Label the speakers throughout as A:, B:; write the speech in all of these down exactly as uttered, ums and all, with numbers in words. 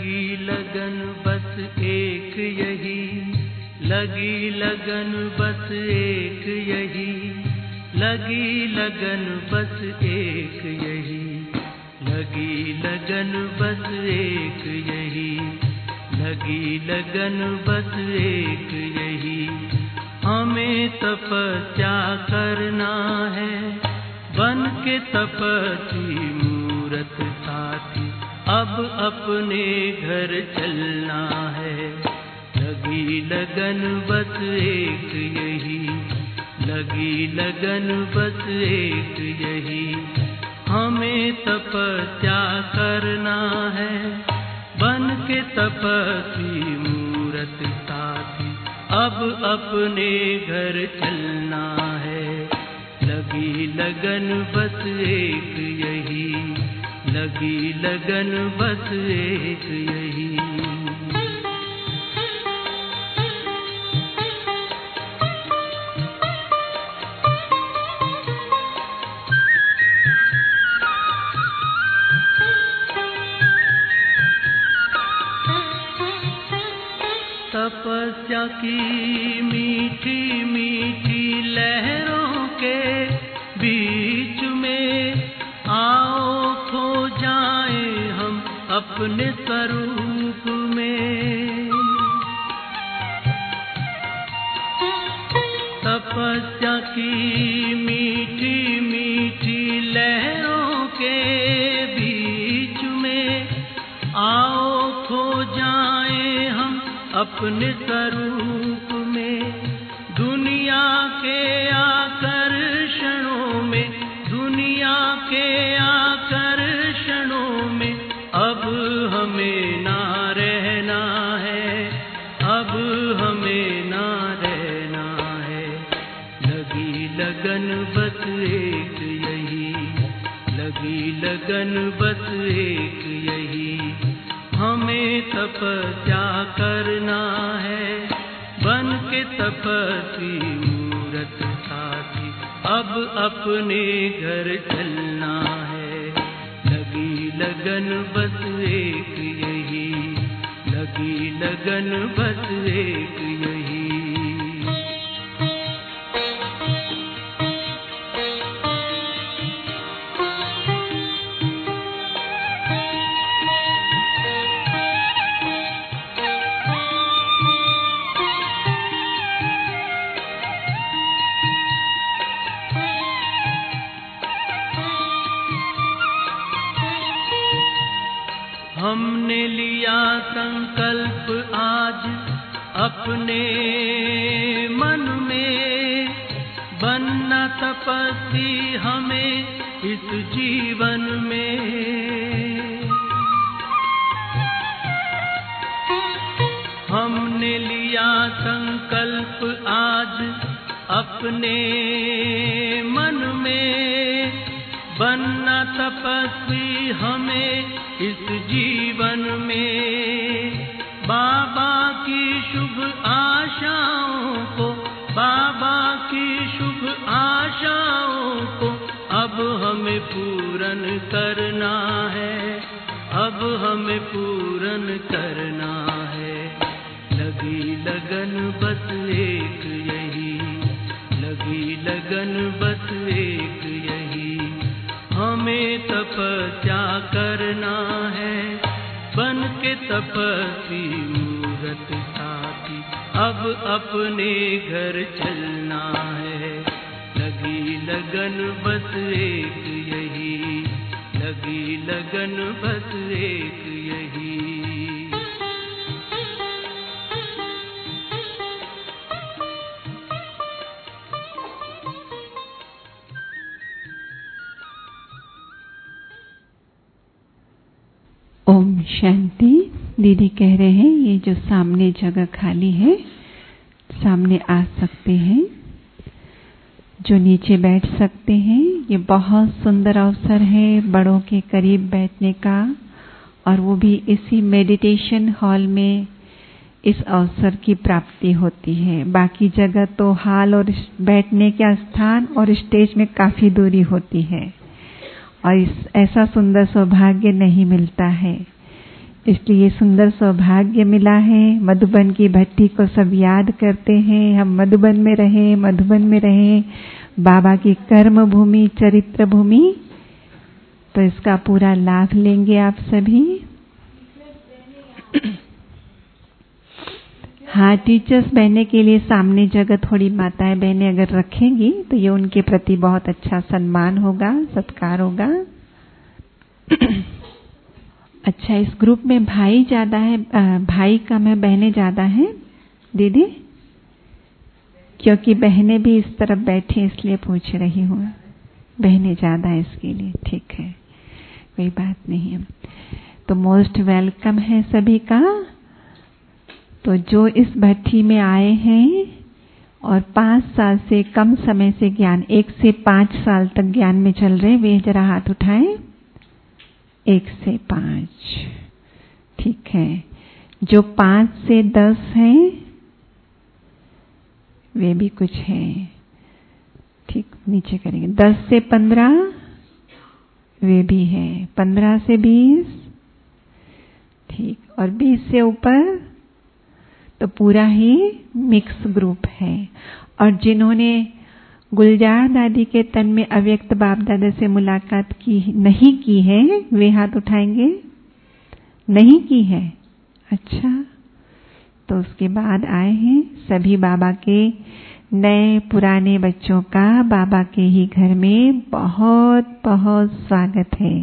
A: लगी लगन बस एक यही, लगी लगन बस एक यही, लगी लगन बस एक यही, लगी लगन बस एक यही, लगी लगन बस एक यही। हमें तपस्या करना है बन के तपस्वी मूरत साथी, अब अपने घर चलना है। लगी लगन बस एक यही, लगी लगन बस एक यही। हमें तपस्या करना है बन के तपस्वी मूरत साथी, अब अपने घर चलना है। लगी लगन बस एक यही, लगी लगन बस एक यही। तपस्या की मीठी मीठी लहरों के बीच में आओ खो जाएं हम अपने स्वरूप में। तपस्या की मीठी मीठी लहरों के बीच में आओ खो जाएं हम अपने स्वरूप में। दुनिया के आकर्षणों में, दुनिया के आकर्षणों में अब हमें ना रहना है, अब हमें ना रहना है। लगी लगन बस एक यही, लगी लगन बस एक यही। हमें तपस्या करना है बन के तपस्वी मूरत साथी, अब अपने घर चलना है। लगी लगन बस एक यही, लगी लगन बस एक यही। हमने लिया संकल्प आज अपने मन में, बनना तपस्वी हमें इस जीवन में। हमने लिया संकल्प आज अपने मन में, बनना तपस्वी हमें इस जीवन में। बाबा की शुभ आशाओं को, बाबा की शुभ आशाओं को अब हमें पूर्ण करना है, अब हमें पूर्ण करना है। लगी लगन बस एक यही, लगी लगन बस एक यही। हमें तपस्या करना है बन के तपस्वी मूरत साथी, अब अपने घर चलना है। लगी लगन बस एक यही, लगी लगन बस एक यही।
B: ओम शांति। दीदी कह रहे हैं ये जो सामने जगह खाली है, सामने आ सकते हैं, जो नीचे बैठ सकते हैं। ये बहुत सुंदर अवसर है बड़ों के करीब बैठने का, और वो भी इसी मेडिटेशन हॉल में इस अवसर की प्राप्ति होती है। बाकी जगह तो हॉल और बैठने का स्थान और स्टेज में काफी दूरी होती है, और इस ऐसा सुंदर सौभाग्य नहीं मिलता है। इसलिए सुंदर सौभाग्य मिला है। मधुबन की भट्टी को सब याद करते हैं, हम मधुबन में रहें, मधुबन में रहें, बाबा की कर्म भूमि, चरित्र भूमि। तो इसका पूरा लाभ लेंगे आप सभी। हाँ, टीचर्स बहने के लिए सामने जगह थोड़ी माताएं बहनें अगर रखेंगी तो ये उनके प्रति बहुत अच्छा सम्मान होगा, सत्कार होगा। अच्छा, इस ग्रुप में भाई ज्यादा है, भाई कम है, बहनें ज्यादा हैं दीदी? क्योंकि बहनें भी इस तरफ बैठी इसलिए पूछ रही हूँ। बहनें ज्यादा है इसके लिए, ठीक है, कोई बात नहीं है। तो मोस्ट वेलकम है सभी का। तो जो इस भट्टी में आए हैं और पांच साल से कम समय से ज्ञान, एक से पांच साल तक ज्ञान में चल रहे, वे जरा हाथ उठाएं। एक से पांच, ठीक है। जो पांच से दस हैं वे भी कुछ हैं, ठीक, नीचे करेंगे। दस से पंद्रह वे भी हैं, पंद्रह से बीस, ठीक, और बीस से ऊपर तो पूरा ही मिक्स ग्रुप है। और जिन्होंने गुलजार दादी के तन में अव्यक्त बाप दादा से मुलाकात की नहीं की है वे हाथ उठाएंगे। नहीं की है, अच्छा, तो उसके बाद आए हैं। सभी बाबा के नए पुराने बच्चों का बाबा के ही घर में बहुत बहुत स्वागत है।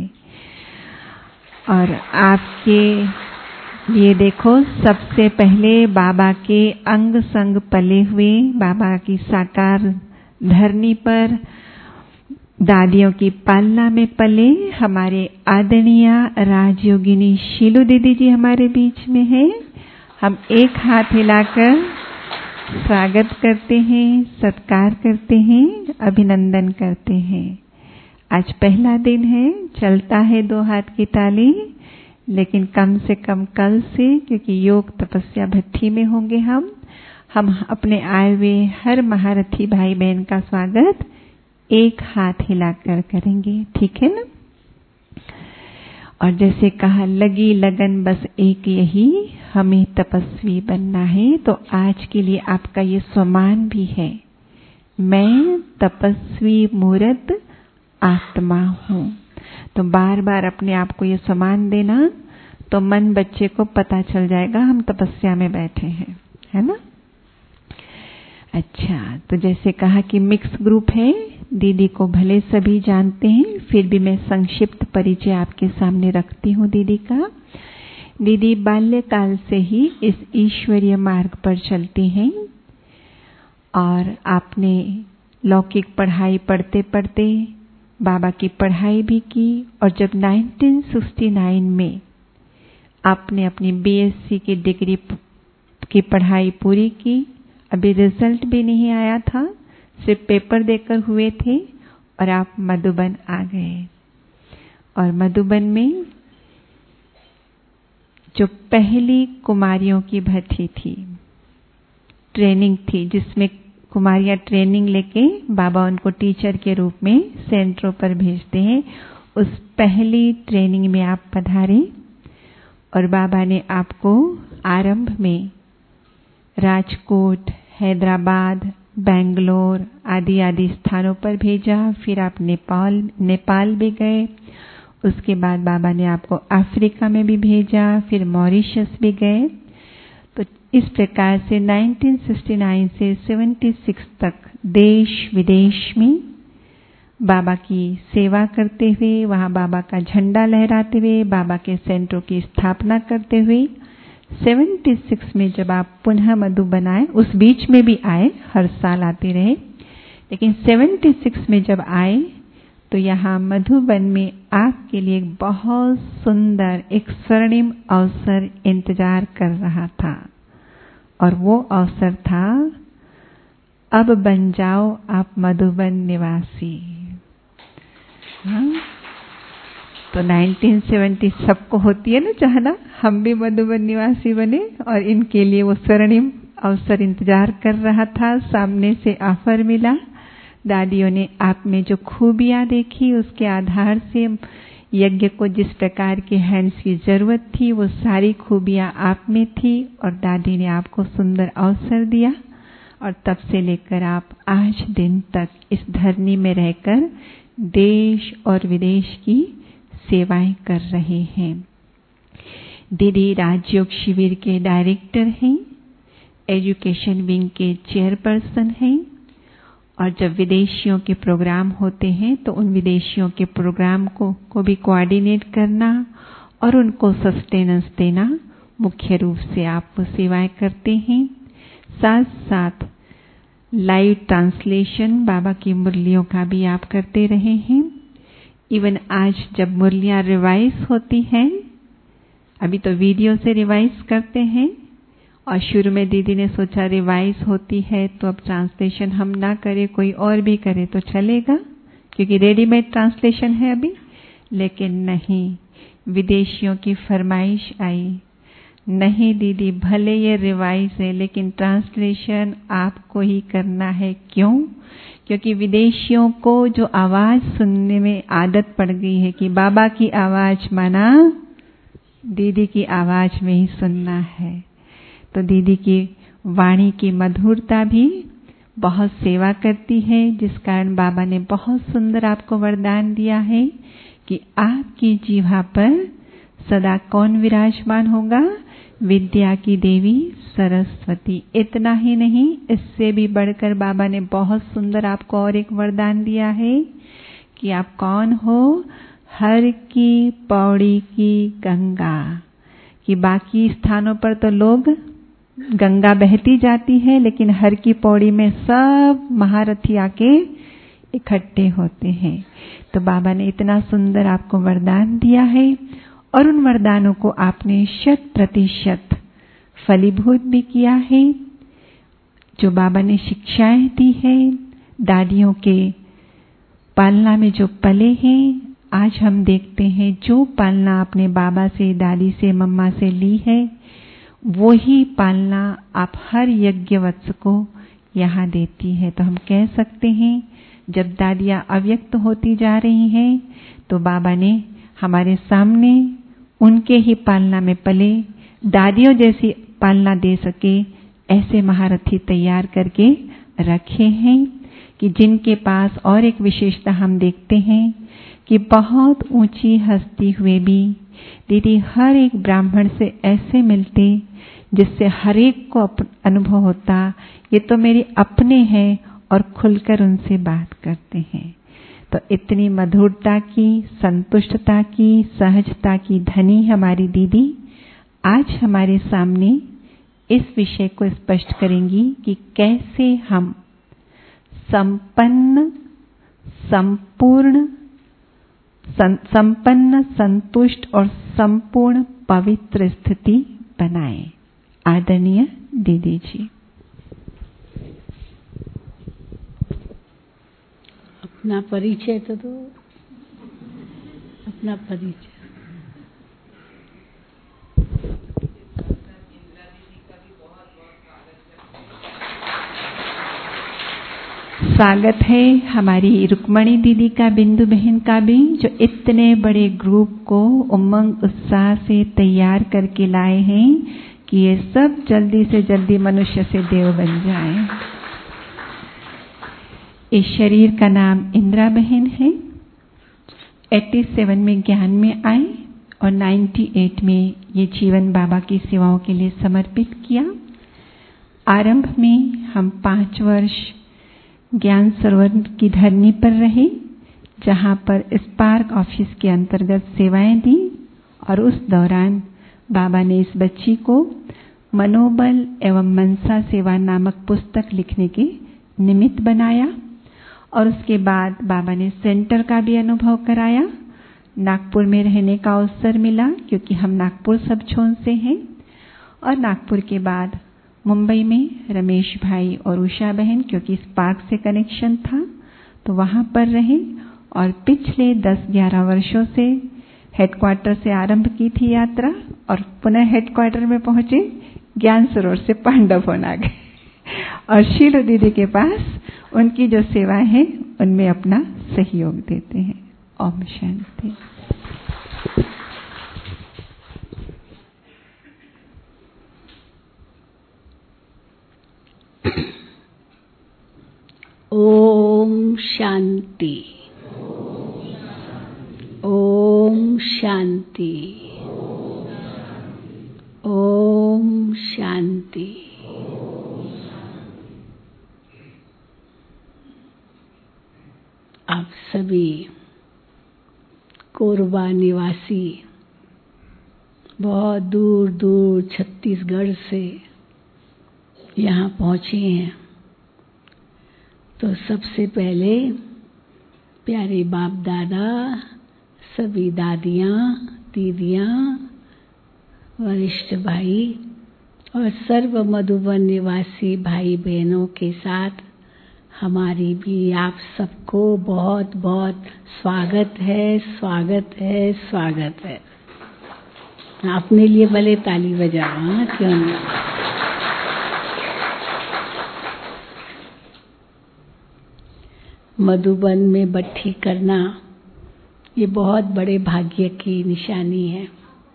B: और आपके ये देखो, सबसे पहले बाबा के अंग संग पले हुए, बाबा की साकार धरनी पर दादियों की पालना में पले हमारे आदरणीय राजयोगिनी शीलू दीदी जी हमारे बीच में है। हम एक हाथ हिलाकर स्वागत करते हैं, सत्कार करते हैं, अभिनंदन करते हैं। आज पहला दिन है, चलता है दो हाथ की ताली, लेकिन कम से कम कल से, क्योंकि योग तपस्या भट्टी में होंगे हम हम अपने आए हुए हर महारथी भाई बहन का स्वागत एक हाथ हिलाकर करेंगे, ठीक है ना। और जैसे कहा, लगी लगन बस एक यही, हमें तपस्वी बनना है। तो आज के लिए आपका ये सम्मान भी है, मैं तपस्वी मूर्त आत्मा हूँ। तो बार बार अपने आप को ये सम्मान देना, तो मन बच्चे को पता चल जाएगा हम तपस्या में बैठे हैं, है ना। अच्छा, तो जैसे कहा कि मिक्स ग्रुप है, दीदी को भले सभी जानते हैं, फिर भी मैं संक्षिप्त परिचय आपके सामने रखती हूँ दीदी का। दीदी बाल्यकाल से ही इस ईश्वरीय मार्ग पर चलती हैं और आपने लौकिक पढ़ाई पढ़ते पढ़ते बाबा की पढ़ाई भी की। और जब उन्नीस सौ उनहत्तर में आपने अपनी बीएससी की डिग्री की पढ़ाई पूरी की, अभी रिजल्ट भी नहीं आया था, सिर्फ पेपर देकर हुए थे, और आप मधुबन आ गए। और मधुबन में जो पहली कुमारियों की भट्टी थी, ट्रेनिंग थी, जिसमें कुमारियां ट्रेनिंग लेके बाबा उनको टीचर के रूप में सेंटरों पर भेजते हैं, उस पहली ट्रेनिंग में आप पधारे। और बाबा ने आपको आरंभ में राजकोट, हैदराबाद, बेंगलोर आदि आदि स्थानों पर भेजा। फिर आप नेपाल नेपाल भी गए। उसके बाद बाबा ने आपको अफ्रीका में भी भेजा, फिर मॉरिशस भी गए। तो इस प्रकार से उन्नीस सौ उनहत्तर से छिहत्तर तक देश विदेश में बाबा की सेवा करते हुए, वहां बाबा का झंडा लहराते हुए, बाबा के सेंटरों की स्थापना करते हुए, छिहत्तर में जब आप पुनः मधुबन आए, उस बीच में भी आए, हर साल आते रहे, लेकिन छिहत्तर में जब आए तो यहाँ मधुबन में आपके लिए एक बहुत सुंदर, एक स्वर्णिम अवसर इंतजार कर रहा था। और वो अवसर था, अब बन जाओ आप मधुबन निवासी। हाँ? तो उन्नीस सौ सत्तर सबको होती है ना चाहना, हम भी मधुबन निवासी बने, और इनके लिए वो स्वर्णिम अवसर इंतजार कर रहा था। सामने से ऑफर मिला, दादियों ने आप में जो खूबियां देखी उसके आधार से यज्ञ को जिस प्रकार के हैंड्स की जरूरत थी वो सारी खूबियां आप में थी और दादी ने आपको सुंदर अवसर दिया और तब से लेकर आप आज दिन तक इस धरनी में रहकर देश और विदेश की सेवाएं कर रहे हैं। दीदी राजयोग शिविर के डायरेक्टर हैं, एजुकेशन विंग के चेयरपर्सन हैं और जब विदेशियों के प्रोग्राम होते हैं तो उन विदेशियों के प्रोग्राम को को भी कोऑर्डिनेट करना और उनको सस्टेनेंस देना मुख्य रूप से आप वो सेवाएं करते हैं। साथ साथ लाइव ट्रांसलेशन बाबा की मुरलियों का भी आप करते रहे हैं। इवन आज जब मुरलियां रिवाइज होती हैं, अभी तो वीडियो से रिवाइज करते हैं और शुरू में दीदी ने सोचा रिवाइज होती है तो अब ट्रांसलेशन हम ना करें, कोई और भी करे तो चलेगा क्योंकि रेडीमेड ट्रांसलेशन है अभी। लेकिन नहीं, विदेशियों की फरमाइश आई, नहीं दीदी भले ये रिवाइज है लेकिन ट्रांसलेशन आपको ही करना है। क्यों? क्योंकि विदेशियों को जो आवाज सुनने में आदत पड़ गई है कि बाबा की आवाज माना दीदी की आवाज में ही सुनना है, तो दीदी की वाणी की मधुरता भी बहुत सेवा करती है, जिस कारण बाबा ने बहुत सुंदर आपको वरदान दिया है कि आपकी जीवा पर सदा कौन विराजमान होगा? विद्या की देवी सरस्वती। इतना ही नहीं, इससे भी बढ़कर बाबा ने बहुत सुंदर आपको और एक वरदान दिया है कि आप कौन हो? हर की पौड़ी की गंगा। कि बाकी स्थानों पर तो लोग गंगा बहती जाती है लेकिन हर की पौड़ी में सब महारथी आके इकट्ठे होते हैं। तो बाबा ने इतना सुंदर आपको वरदान दिया है और उन वरदानों को आपने शत प्रतिशत फलीभूत भी किया है। जो बाबा ने शिक्षाएं दी है, दादियों के पालना में जो पले हैं, आज हम देखते हैं जो पालना आपने बाबा से, दादी से, मम्मा से ली है वो ही पालना आप हर यज्ञ वत्स को यहाँ देती है। तो हम कह सकते हैं जब दादियाँ अव्यक्त होती जा रही हैं तो बाबा ने हमारे सामने उनके ही पालना में पले दादियों जैसी पालना दे सके ऐसे महारथी तैयार करके रखे हैं कि जिनके पास और एक विशेषता हम देखते हैं कि बहुत ऊंची हस्ती हुए भी दीदी हर एक ब्राह्मण से ऐसे मिलते जिससे हर एक को अनुभव होता ये तो मेरे अपने हैं और खुलकर उनसे बात करते हैं। तो इतनी मधुरता की, संतुष्टता की, सहजता की धनी हमारी दीदी आज हमारे सामने इस विषय को स्पष्ट करेंगी कि कैसे हम संपन्न, संपूर्ण, संपन्न, संतुष्ट और संपूर्ण पवित्र स्थिति बनाएं। आदरणीय दीदी जी।
C: अपना परिचय तो दो, अपना परिचय।
B: स्वागत है हमारी रुक्मणी दीदी का, बिंदु बहन का भी, जो इतने बड़े ग्रुप को उमंग उत्साह से तैयार करके लाए हैं कि ये सब जल्दी से जल्दी मनुष्य से देव बन जाएं। इस शरीर का नाम इंदिरा बहन है। सत्तासी में ज्ञान में आए और अट्ठानवे में ये जीवन बाबा की सेवाओं के लिए समर्पित किया। आरंभ में हम पांच वर्ष ज्ञान सरोवर की धरनी पर रहे, जहां पर स्पार्क ऑफिस के अंतर्गत सेवाएं दी और उस दौरान बाबा ने इस बच्ची को मनोबल एवं मनसा सेवा नामक पुस्तक लिखने के निमित्त बनाया और उसके बाद बाबा ने सेंटर का भी अनुभव कराया। नागपुर में रहने का अवसर मिला क्योंकि हम नागपुर सब छोन से हैं और नागपुर के बाद मुंबई में रमेश भाई और उषा बहन, क्योंकि स्पार्क से कनेक्शन था तो वहां पर रहे और पिछले दस ग्यारह वर्षों से हेडक्वार्टर से आरंभ की थी यात्रा और पुनः हेडक्वार्टर में पहुंचे ज्ञान सरोवर से पांडव वन आ गए और शीलो दीदी के पास उनकी जो सेवाएं हैं उनमें अपना सहयोग देते हैं। ओम शांति।
C: ओम शांति। ओम शांति। ओम शांति। आप सभी कोरबा निवासी बहुत दूर दूर छत्तीसगढ़ से यहाँ पहुँचे हैं, तो सबसे पहले प्यारे बाप दादा, सभी दादियाँ, दीदियाँ, वरिष्ठ भाई और सर्व मधुबन निवासी भाई बहनों के साथ हमारी भी आप सबको बहुत बहुत स्वागत है, स्वागत है, स्वागत है। अपने लिए भले ताली बजाओ, हाँ क्यों नहीं। मधुबन में बट्ठी करना ये बहुत बड़े भाग्य की निशानी है।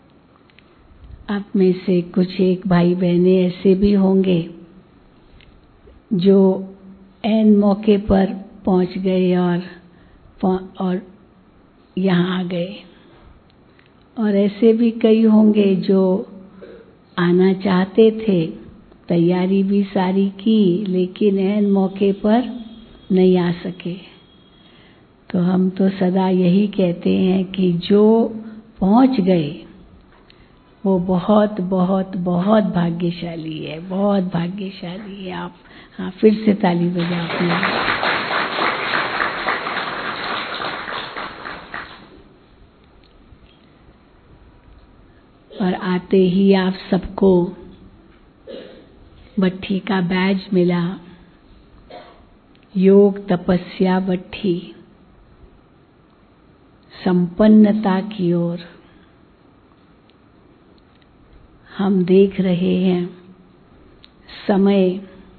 C: आप में से कुछ एक भाई बहने ऐसे भी होंगे जो ऐन मौके पर पहुंच गए और और यहाँ आ गए, और ऐसे भी कई होंगे जो आना चाहते थे, तैयारी भी सारी की, लेकिन ऐन मौके पर नहीं आ सके। तो हम तो सदा यही कहते हैं कि जो पहुंच गए वो बहुत बहुत बहुत भाग्यशाली है, बहुत भाग्यशाली है। आप हाँ फिर से ताली बजाओ अपने लिए। और आते ही आप सबको बट्ठी का बैज मिला, योग तपस्या बट्ठी, संपन्नता की ओर हम देख रहे हैं। समय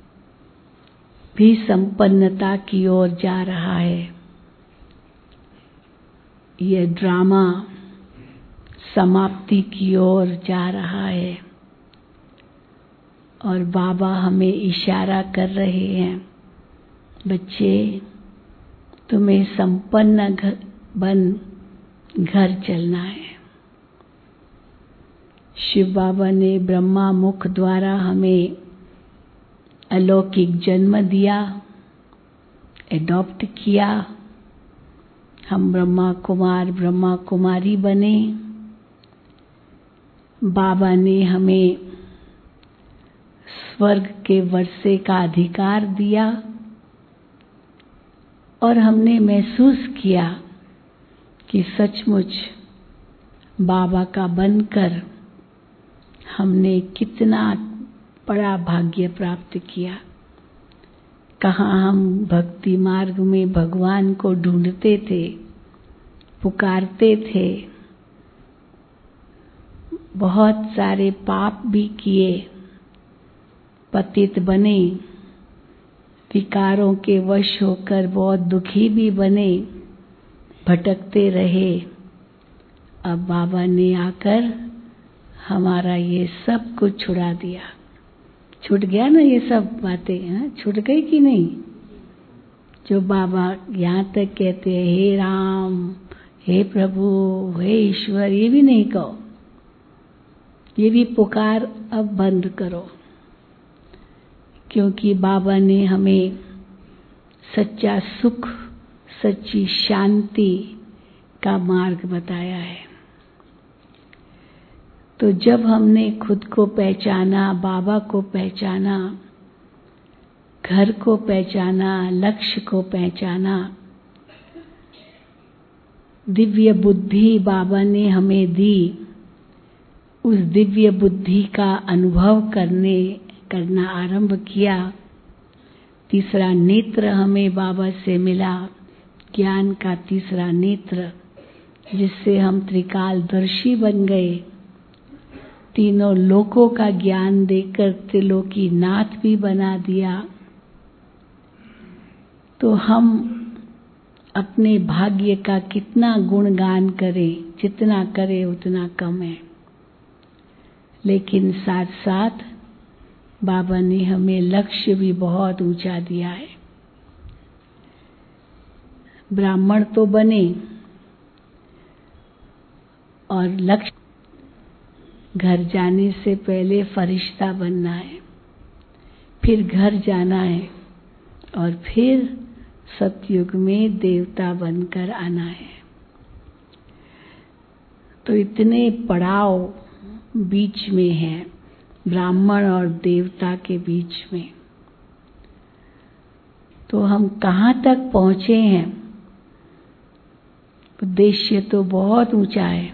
C: भी संपन्नता की ओर जा रहा है। यह ड्रामा समाप्ति की ओर जा रहा है और बाबा हमें इशारा कर रहे हैं, बच्चे तुम्हें संपन्न घर बन घर चलना है। शिव बाबा ने ब्रह्मा मुख द्वारा हमें अलौकिक जन्म दिया, एडॉप्ट किया। हम ब्रह्मा कुमार ब्रह्मा कुमारी बने। बाबा ने हमें स्वर्ग के वर्षे का अधिकार दिया और हमने महसूस किया कि सचमुच बाबा का बनकर हमने कितना बड़ा भाग्य प्राप्त किया। कहाँ हम भक्ति मार्ग में भगवान को ढूंढते थे, पुकारते थे, बहुत सारे पाप भी किए, पतित बने, विकारों के वश होकर बहुत दुखी भी बने, भटकते रहे। अब बाबा ने आकर हमारा ये सब कुछ छुड़ा दिया। छूट गया ना ये सब बातें, हाँ छूट गई कि नहीं। जो बाबा यहाँ तक कहते हैं हे राम, हे प्रभु, हे ईश्वर, ये भी नहीं कहो, ये भी पुकार अब बंद करो, क्योंकि बाबा ने हमें सच्चा सुख, सच्ची शांति का मार्ग बताया है। तो जब हमने खुद को पहचाना, बाबा को पहचाना, घर को पहचाना, लक्ष्य को पहचाना, दिव्य बुद्धि बाबा ने हमें दी, उस दिव्य बुद्धि का अनुभव करने करना आरंभ किया। तीसरा नेत्र हमें बाबा से मिला, ज्ञान का तीसरा नेत्र, जिससे हम त्रिकालदर्शी बन गए। तीनों लोकों का ज्ञान देकर त्रिलोकी नाथ भी बना दिया। तो हम अपने भाग्य का कितना गुणगान करें, जितना करे उतना कम है। लेकिन साथ साथ बाबा ने हमें लक्ष्य भी बहुत ऊंचा दिया है। ब्राह्मण तो बने और लक्ष्य घर जाने से पहले फरिश्ता बनना है, फिर घर जाना है और फिर सतयुग में देवता बनकर आना है। तो इतने पड़ाव बीच में है, ब्राह्मण और देवता के बीच में। तो हम कहाँ तक पहुँचे हैं? उद्देश्य तो बहुत ऊंचा है,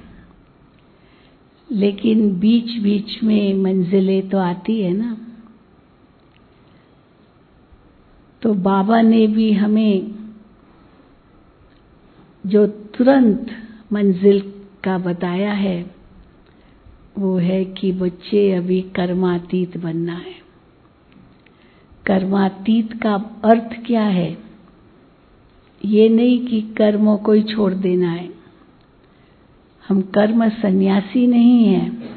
C: लेकिन बीच बीच में मंजिलें तो आती है ना। तो बाबा ने भी हमें जो तुरंत मंजिल का बताया है वो है कि बच्चे अभी कर्मातीत बनना है। कर्मातीत का अर्थ क्या है? ये नहीं कि कर्मों को ही छोड़ देना है। हम कर्म सन्यासी नहीं हैं,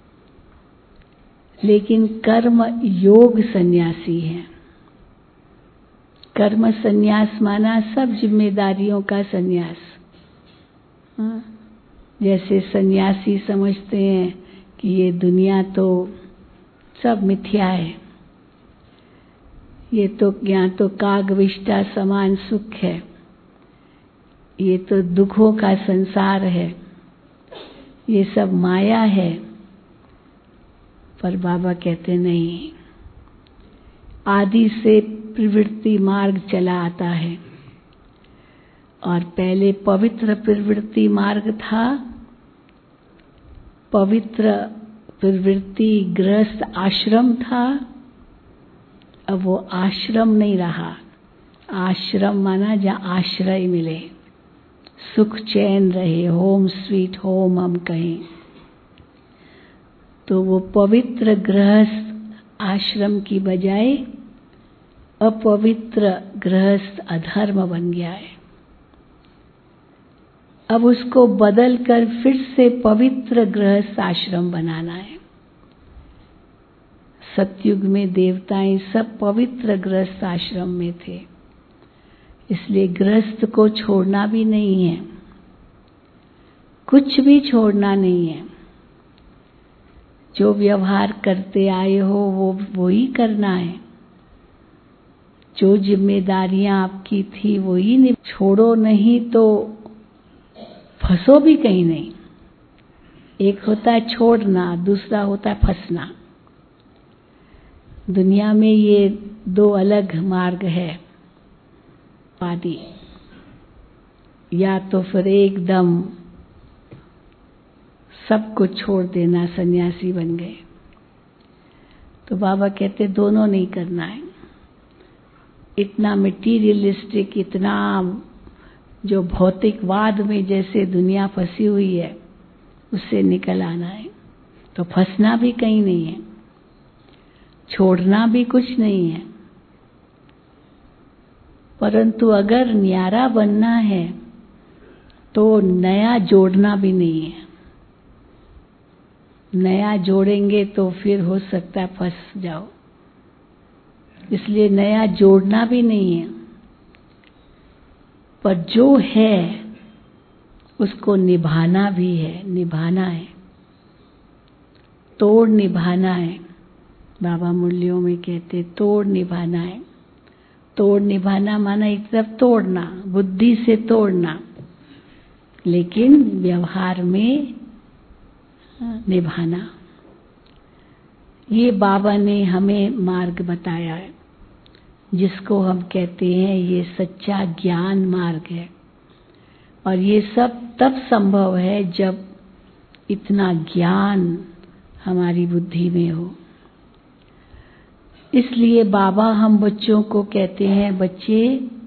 C: लेकिन कर्म योग सन्यासी हैं। कर्म सन्यास माना सब जिम्मेदारियों का सन्यास। हाँ? जैसे सन्यासी समझते हैं कि ये दुनिया तो सब मिथ्या है, ये तो यहाँ तो काग विष्ठा समान सुख है, ये तो दुखों का संसार है, ये सब माया है। पर बाबा कहते नहीं, आदि से प्रवृत्ति मार्ग चला आता है और पहले पवित्र प्रवृत्ति मार्ग था। पवित्र प्रवृत्ति गृहस्थ आश्रम था, अब वो आश्रम नहीं रहा। आश्रम माना जहाँ आश्रय मिले, सुख चैन रहे, होम स्वीट होम हम कहें। तो वो पवित्र गृहस्थ आश्रम की बजाय अपवित्र गृहस्थ अधर्म बन गया है। अब उसको बदल कर फिर से पवित्र गृहस्थ आश्रम बनाना है। सतयुग में देवताएं सब पवित्र गृहस्थ आश्रम में थे, इसलिए गृहस्थ को छोड़ना भी नहीं है, कुछ भी छोड़ना नहीं है। जो व्यवहार करते आए हो वो वो ही करना है। जो जिम्मेदारियां आपकी थी वो ही नहीं, छोड़ो नहीं तो फंसो भी कहीं नहीं। एक होता है छोड़ना, दूसरा होता है फंसना। दुनिया में ये दो अलग मार्ग है आदि। या तो फिर एकदम सब कुछ छोड़ देना, सन्यासी बन गए। तो बाबा कहते दोनों नहीं करना है। इतना मटीरियलिस्टिक, इतना जो भौतिकवाद में जैसे दुनिया फंसी हुई है उससे निकल आना है। तो फंसना भी कहीं नहीं है, छोड़ना भी कुछ नहीं है। परंतु अगर न्यारा बनना है तो नया जोड़ना भी नहीं है। नया जोड़ेंगे तो फिर हो सकता है फंस जाओ, इसलिए नया जोड़ना भी नहीं है। पर जो है उसको निभाना भी है, निभाना है, तोड़ निभाना है। बाबा मुरलियों में कहते तोड़ निभाना है। तोड़ निभाना माना एक तरफ तोड़ना, बुद्धि से तोड़ना, लेकिन व्यवहार में निभाना। ये बाबा ने हमें मार्ग बताया है, जिसको हम कहते हैं ये सच्चा ज्ञान मार्ग है। और ये सब तब संभव है जब इतना ज्ञान हमारी बुद्धि में हो। इसलिए बाबा हम बच्चों को कहते हैं, बच्चे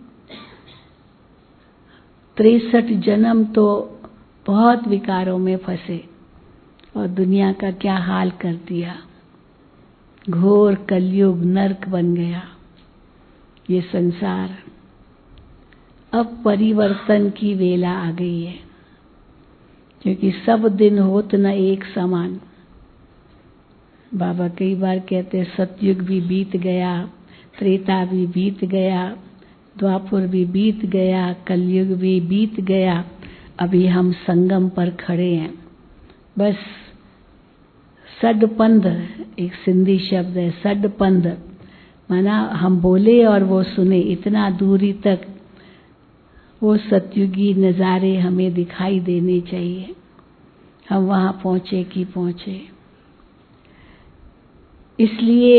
C: तिरसठ जन्म तो बहुत विकारों में फंसे और दुनिया का क्या हाल कर दिया। घोर कलयुग नरक बन गया ये संसार। अब परिवर्तन की वेला आ गई है, क्योंकि सब दिन होत न एक समान। बाबा कई बार कहते हैं सतयुग भी बीत गया, त्रेता भी बीत गया, द्वापर भी बीत गया, कलयुग भी बीत गया, अभी हम संगम पर खड़े हैं। बस सडपंध एक सिंधी शब्द है, सडपंध माना हम बोले और वो सुने, इतना दूरी तक वो सतयुगी नज़ारे हमें दिखाई देने चाहिए। हम वहाँ पहुँचे कि पहुँचे। इसलिए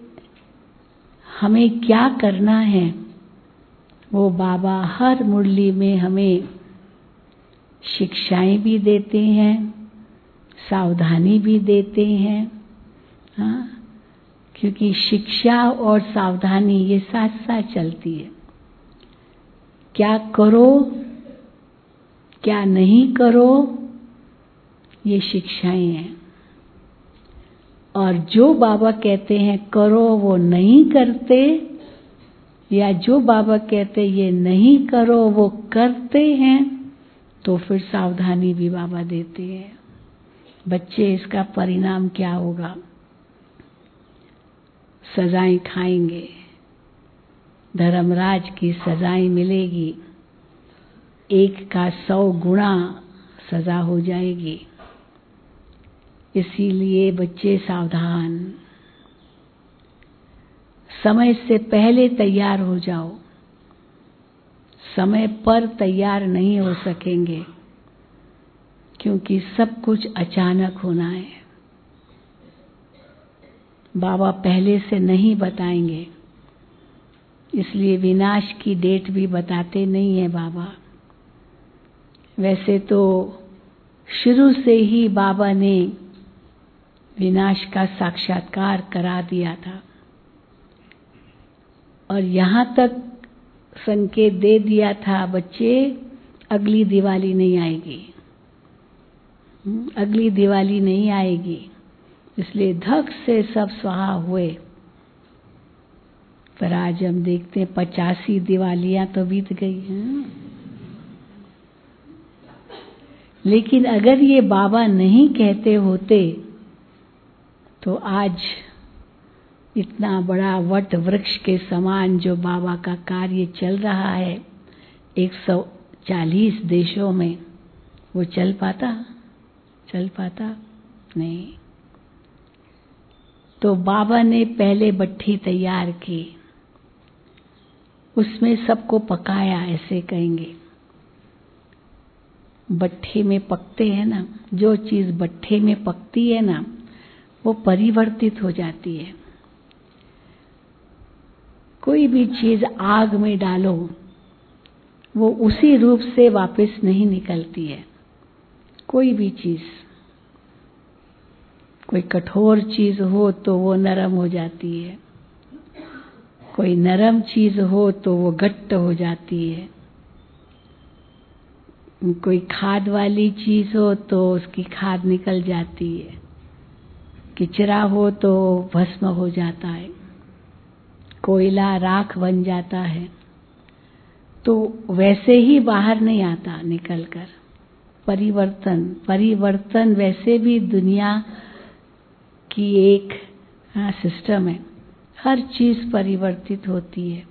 C: हमें क्या करना है वो बाबा हर मुरली में हमें शिक्षाएं भी देते हैं, सावधानी भी देते हैं। हाँ, क्योंकि शिक्षा और सावधानी ये साथ साथ चलती है। क्या करो क्या नहीं करो ये शिक्षाएं हैं, और जो बाबा कहते हैं करो वो नहीं करते, या जो बाबा कहते ये नहीं करो वो करते हैं, तो फिर सावधानी भी बाबा देते हैं। बच्चे इसका परिणाम क्या होगा? सजाएं खाएंगे, धर्मराज की सजाएं मिलेगी, एक का सौ गुना सजा हो जाएगी। इसीलिए बच्चे सावधान, समय से पहले तैयार हो जाओ। समय पर तैयार नहीं हो सकेंगे, क्योंकि सब कुछ अचानक होना है। बाबा पहले से नहीं बताएंगे, इसलिए विनाश की डेट भी बताते नहीं है बाबा। वैसे तो शुरू से ही बाबा ने विनाश का साक्षात्कार करा दिया था, और यहाँ तक संकेत दे दिया था, बच्चे अगली दिवाली नहीं आएगी, अगली दिवाली नहीं आएगी। इसलिए धक से सब स्वाहा हुए। पर आज हम देखते हैं पचासी दिवालियां तो बीत गई हैं। लेकिन अगर ये बाबा नहीं कहते होते तो आज इतना बड़ा वट वृक्ष के समान जो बाबा का कार्य चल रहा है एक सौ चालीस देशों में, वो चल पाता चल पाता नहीं। तो बाबा ने पहले भट्ठी तैयार की, उसमें सबको पकाया, ऐसे कहेंगे। भट्ठे में पकते हैं ना, जो चीज भट्ठे में पकती है ना वो परिवर्तित हो जाती है। कोई भी चीज आग में डालो वो उसी रूप से वापस नहीं निकलती है। कोई भी चीज, कोई कठोर चीज हो तो वो नरम हो जाती है, कोई नरम चीज हो तो वो गट्ट हो जाती है, कोई खाद वाली चीज हो तो उसकी खाद निकल जाती है, किचरा हो तो भस्म हो जाता है, कोयला राख बन जाता है। तो वैसे ही बाहर नहीं आता निकलकर। परिवर्तन परिवर्तन वैसे भी दुनिया की एक हाँ, सिस्टम है। हर चीज परिवर्तित होती है।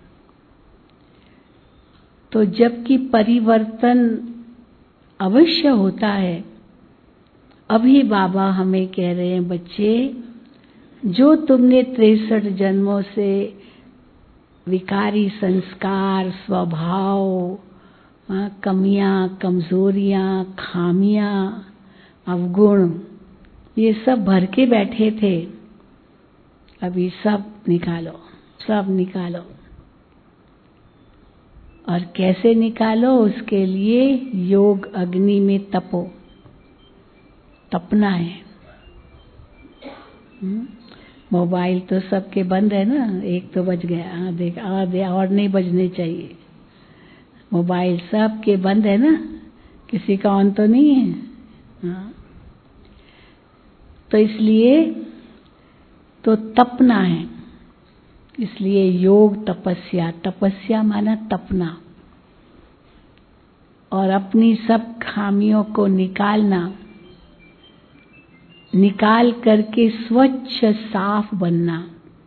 C: तो जबकि परिवर्तन अवश्य होता है, अभी बाबा हमें कह रहे हैं बच्चे, जो तुमने तिरसठ जन्मों से विकारी संस्कार, स्वभाव, कमियां, कमजोरियां, खामियां, अवगुण, ये सब भर के बैठे थे, अभी सब निकालो, सब निकालो। और कैसे निकालो? उसके लिए योग अग्नि में तपो, तपना है। मोबाइल तो सबके बंद है ना, एक तो बज गया, हाँ देख, और नहीं बजने चाहिए। मोबाइल सबके बंद है ना, किसी का ऑन तो नहीं है। हाँ, तो इसलिए तो तपना है। इसलिए योग तपस्या, तपस्या माना तपना। और अपनी सब खामियों को निकालना, निकाल करके स्वच्छ साफ बनना।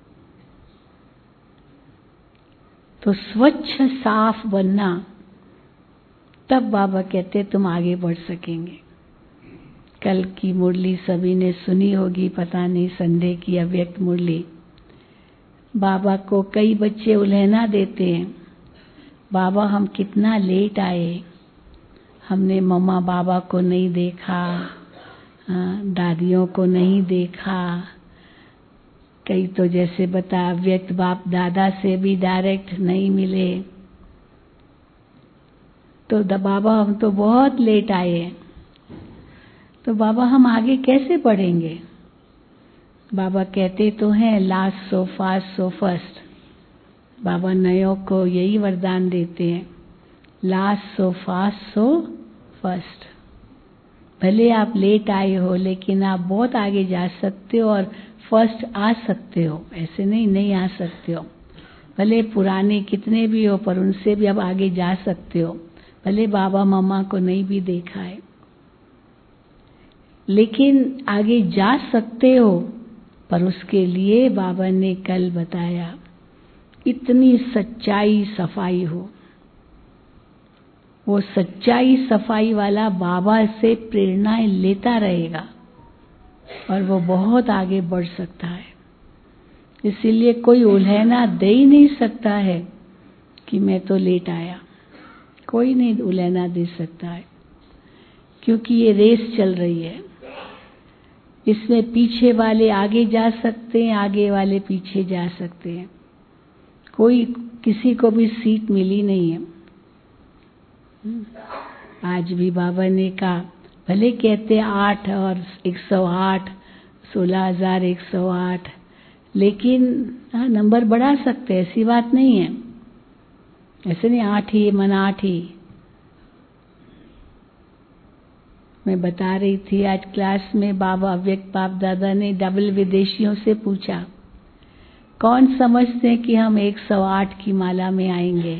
C: तो स्वच्छ साफ बनना, तब बाबा कहते तुम आगे बढ़ सकेंगे। कल की मुरली सभी ने सुनी होगी, पता नहीं, संडे की अव्यक्त मुरली। बाबा को कई बच्चे उल्हेना देते हैं, बाबा हम कितना लेट आए, हमने मम्मा बाबा को नहीं देखा, दादियों को नहीं देखा। कई तो जैसे बता अव्यक्त बाप दादा से भी डायरेक्ट नहीं मिले, तो बाबा हम तो बहुत लेट आए हैं। तो बाबा हम आगे कैसे बढ़ेंगे? बाबा कहते तो हैं last so fast so first. बाबा नयों को यही वरदान देते हैं, last so fast so first. भले आप लेट आए हो, लेकिन आप बहुत आगे जा सकते हो और फर्स्ट आ सकते हो। ऐसे नहीं नहीं आ सकते हो। भले पुराने कितने भी हो, पर उनसे भी अब आगे जा सकते हो। भले बाबा मम्मा को नहीं भी देखा है, लेकिन आगे जा सकते हो। पर उसके लिए बाबा ने कल बताया, इतनी सच्चाई सफाई हो। वो सच्चाई सफाई वाला बाबा से प्रेरणाएं लेता रहेगा और वो बहुत आगे बढ़ सकता है। इसीलिए कोई उल्हेना दे ही नहीं सकता है कि मैं तो लेट आया। कोई नहीं उल्हेना दे सकता है, क्योंकि ये रेस चल रही है। इसमें पीछे वाले आगे जा सकते हैं, आगे वाले पीछे जा सकते हैं। कोई किसी को भी सीट मिली नहीं है। आज भी बाबा ने कहा, भले कहते आठ और एक सौ आठ, सोलह हजार एक सौ आठ, लेकिन हाँ नंबर बढ़ा सकते हैं, ऐसी बात नहीं है। ऐसे नहीं आठ ही मन आठ ही। मैं बता रही थी आज क्लास में, बाबा अव्यक्त बाप दादा ने डबल विदेशियों से पूछा, कौन समझते हैं कि हम एक सौ आठ की माला में आएंगे?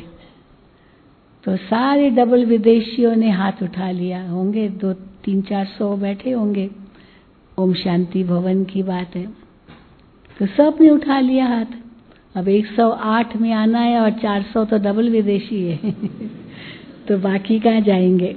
C: तो सारे डबल विदेशियों ने हाथ उठा लिया। होंगे दो तीन चार सौ बैठे होंगे, ओम शांति भवन की बात है। तो सब ने उठा लिया हाथ। अब एक सौ आठ में आना है और चार सौ तो डबल विदेशी है तो बाकी कहाँ जाएंगे?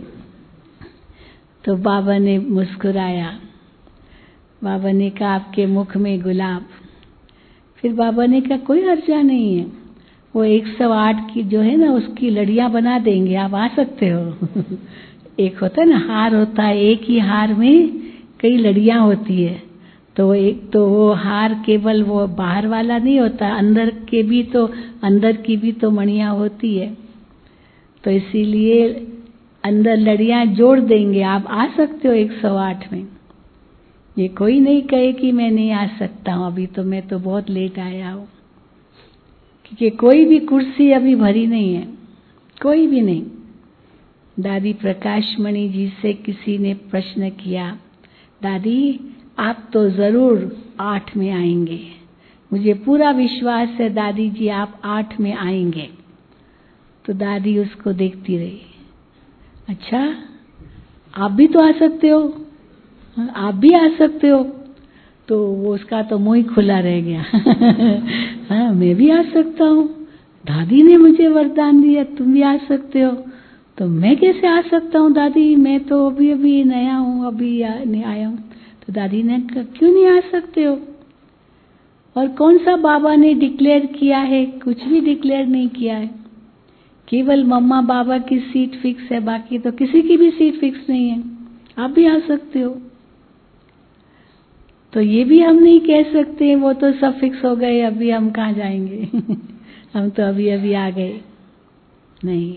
C: तो बाबा ने मुस्कुराया। बाबा ने कहा आपके मुख में गुलाब। फिर बाबा ने कहा कोई हर्जा नहीं है, वो एक सौ आठ की जो है ना उसकी लड़ियां बना देंगे, आप आ सकते हो एक होता है ना हार होता है, एक ही हार में कई लड़ियां होती है। तो एक तो वो हार केवल वो बाहर वाला नहीं होता, अंदर के भी तो अंदर की भी तो मणियां होती है। तो इसीलिए अंदर लड़ियां जोड़ देंगे, आप आ सकते हो एक सौ आठ में। ये कोई नहीं कहे कि मैं नहीं आ सकता हूं, अभी तो मैं तो बहुत लेट आया हूं, क्योंकि कोई भी कुर्सी अभी भरी नहीं है, कोई भी नहीं। दादी प्रकाशमणि जी से किसी ने प्रश्न किया, दादी आप तो जरूर आठ में आएंगे, मुझे पूरा विश्वास है दादी जी आप आठ में आएंगे। तो दादी उसको देखती रही, अच्छा आप भी तो आ सकते हो, आप भी आ सकते हो। तो वो उसका तो मुंह ही खुला रह गया हाँ मैं भी आ सकता हूँ, दादी ने मुझे वरदान दिया तुम भी आ सकते हो, तो मैं कैसे आ सकता हूँ दादी, मैं तो अभी अभी नया हूँ, अभी आ, नहीं आया हूँ। तो दादी ने कहा क्यों नहीं आ सकते हो? और कौन सा बाबा ने डिक्लेयर किया है? कुछ भी डिक्लेयर नहीं किया है। केवल मम्मा बाबा की सीट फिक्स है, बाकी तो किसी की भी सीट फिक्स नहीं है। आप भी आ सकते हो। तो ये भी हम नहीं कह सकते वो तो सब फिक्स हो गए, अभी हम कहाँ जाएंगे हम तो अभी अभी आ गए, नहीं।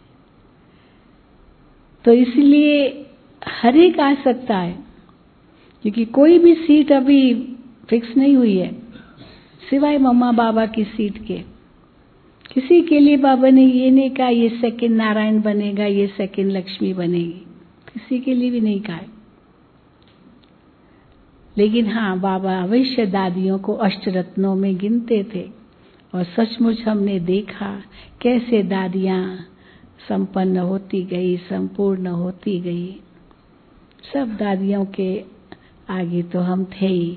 C: तो इसलिए हर एक आ सकता है, क्योंकि कोई भी सीट अभी फिक्स नहीं हुई है सिवाय मम्मा बाबा की सीट के। किसी के लिए बाबा ने ये नहीं कहा ये सेकंड नारायण बनेगा, ये सेकंड लक्ष्मी बनेगी, किसी के लिए भी नहीं कहा। लेकिन हाँ बाबा अवश्य दादियों को अष्टरत्नों में गिनते थे, और सचमुच हमने देखा कैसे दादियाँ संपन्न होती गई, संपूर्ण होती गई। सब दादियों के आगे तो हम थे ही।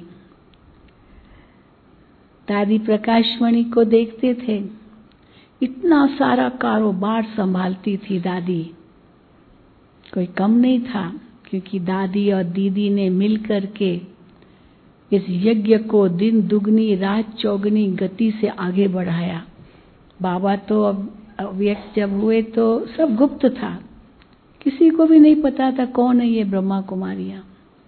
C: दादी प्रकाशमणि को देखते थे, इतना सारा कारोबार संभालती थी दादी, कोई कम नहीं था, क्योंकि दादी और दीदी ने मिलकर के इस यज्ञ को दिन दुगनी रात चौगनी गति से आगे बढ़ाया। बाबा तो अब अव्यक्त जब हुए तो सब गुप्त था, किसी को भी नहीं पता था कौन है ये ब्रह्मा कुमारियां।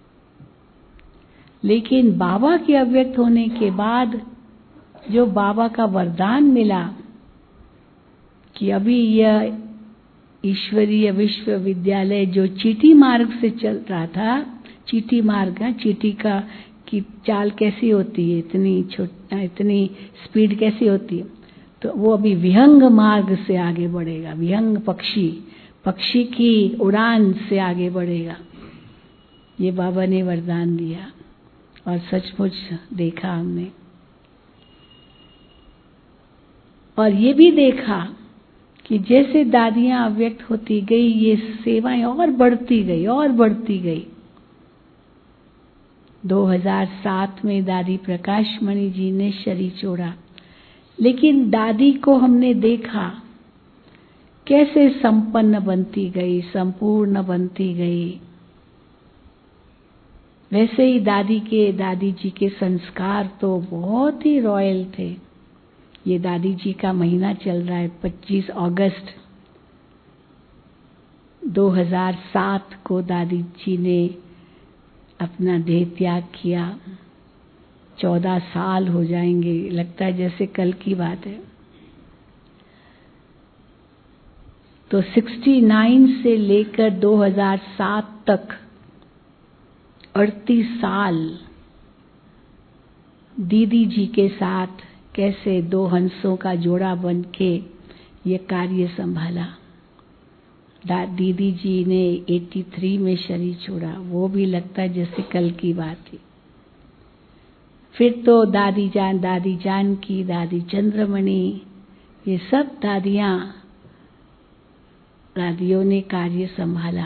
C: लेकिन बाबा के अव्यक्त होने के बाद जो बाबा का वरदान मिला कि अभी यह ईश्वरीय विश्वविद्यालय जो चीटी मार्ग से चल रहा था, चीटी मार्ग है, चीटी का की चाल कैसी होती है, इतनी छोटा, इतनी स्पीड कैसी होती है, तो वो अभी विहंग मार्ग से आगे बढ़ेगा। विहंग पक्षी पक्षी की उड़ान से आगे बढ़ेगा। ये बाबा ने वरदान दिया और सचमुच देखा हमने। और ये भी देखा कि जैसे दादियां अव्यक्त होती गई, ये सेवाएं और बढ़ती गई और बढ़ती गई। दो हज़ार सात में दादी प्रकाशमणि जी ने शरीर छोड़ा, लेकिन दादी को हमने देखा कैसे संपन्न बनती गई, संपूर्ण बनती गई। वैसे ही दादी के दादी जी के संस्कार तो बहुत ही रॉयल थे। ये दादी जी का महीना चल रहा है, पच्चीस अगस्त दो हज़ार सात को दादी जी ने अपना देह त्याग किया। चौदह साल हो जाएंगे, लगता है जैसे कल की बात है। तो उनहत्तर से लेकर दो हज़ार सात तक अड़तीस साल दीदी जी के साथ कैसे दो हंसों का जोड़ा बन के ये कार्य संभाला। दीदी जी ने तिरासी में शरीर छोड़ा, वो भी लगता है जैसे कल की बात थी। फिर तो दादी जान, दादी जानकी, दादी चंद्रमणि, ये सब दादियां दादियों ने कार्य संभाला।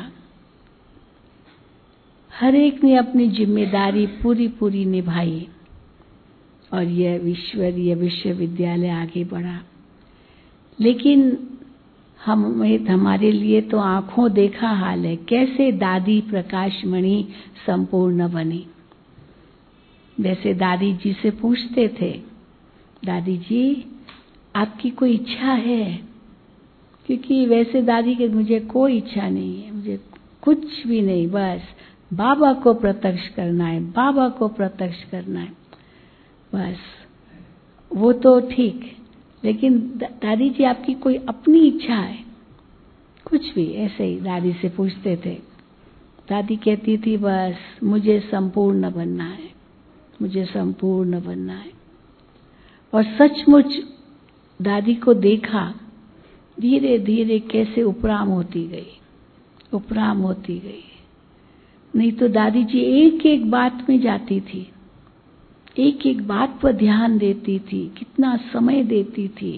C: हर एक ने अपनी जिम्मेदारी पूरी पूरी निभाई और यह ईश्वरीय विश्वविद्यालय आगे बढ़ा। लेकिन हम हमारे लिए तो आंखों देखा हाल है, कैसे दादी प्रकाशमणि संपूर्ण बनी। वैसे दादी जी से पूछते थे, दादी जी आपकी कोई इच्छा है? क्योंकि वैसे दादी के मुझे कोई इच्छा नहीं है, मुझे कुछ भी नहीं, बस बाबा को प्रत्यक्ष करना है, बाबा को प्रत्यक्ष करना है, बस। वो तो ठीक, लेकिन दादी जी आपकी कोई अपनी इच्छा है? कुछ भी, ऐसे ही दादी से पूछते थे। दादी कहती थी बस मुझे संपूर्ण बनना है, मुझे संपूर्ण बनना है। और सचमुच दादी को देखा धीरे धीरे कैसे उपराम होती गई, उपराम होती गई। नहीं तो दादी जी एक एक बात में जाती थी, एक एक बात पर ध्यान देती थी, कितना समय देती थी।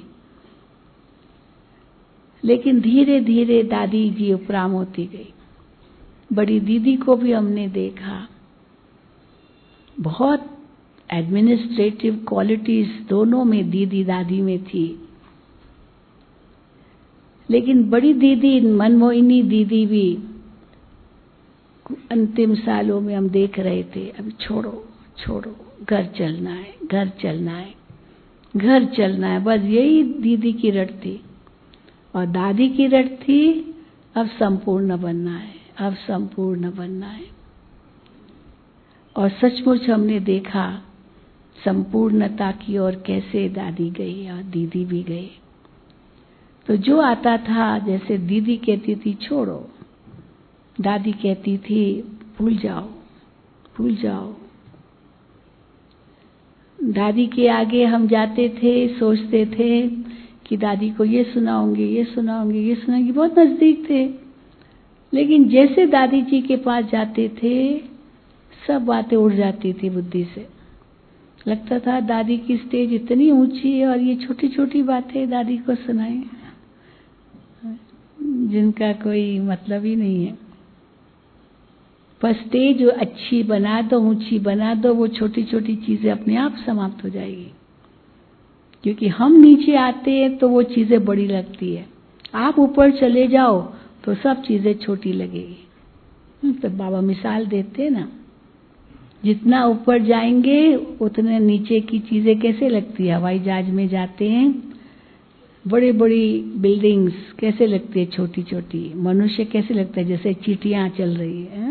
C: लेकिन धीरे धीरे दादी जी उपराम होती गई। बड़ी दीदी को भी हमने देखा, बहुत एडमिनिस्ट्रेटिव क्वालिटीज दोनों में दीदी दादी में थी। लेकिन बड़ी दीदी मनमोहिनी दीदी भी अंतिम सालों में हम देख रहे थे, अब छोड़ो छोड़ो, घर चलना है, घर चलना है, घर चलना है, बस यही दीदी की रट थी। और दादी की रट थी अब संपूर्ण बनना है, अब संपूर्ण बनना है। और सचमुच हमने देखा संपूर्णता की ओर कैसे दादी गई और दीदी भी गई। तो जो आता था, जैसे दीदी कहती थी छोड़ो, दादी कहती थी भूल जाओ, भूल जाओ। दादी के आगे हम जाते थे, सोचते थे कि दादी को ये सुनाऊंगी, ये सुनाऊंगी, ये सुनाऊंगी, बहुत नजदीक थे। लेकिन जैसे दादी जी के पास जाते थे, सब बातें उड़ जाती थी बुद्धि से। लगता था दादी की स्टेज इतनी ऊंची है और ये छोटी छोटी बातें दादी को सुनाएं। जिनका कोई मतलब ही नहीं है। पर स्टेज जो अच्छी बना दो, ऊंची बना दो, वो छोटी छोटी चीजें अपने आप समाप्त हो जाएगी। क्योंकि हम नीचे आते हैं तो वो चीजें बड़ी लगती है, आप ऊपर चले जाओ तो सब चीजें छोटी लगेगी। तो बाबा मिसाल देते हैं ना, जितना ऊपर जाएंगे उतने नीचे की चीजें कैसे लगती है। हवाई जहाज में जाते हैं, बड़ी बड़ी बिल्डिंग्स कैसे लगती है, छोटी छोटी। मनुष्य कैसे लगता है, जैसे चींटियां चल रही है।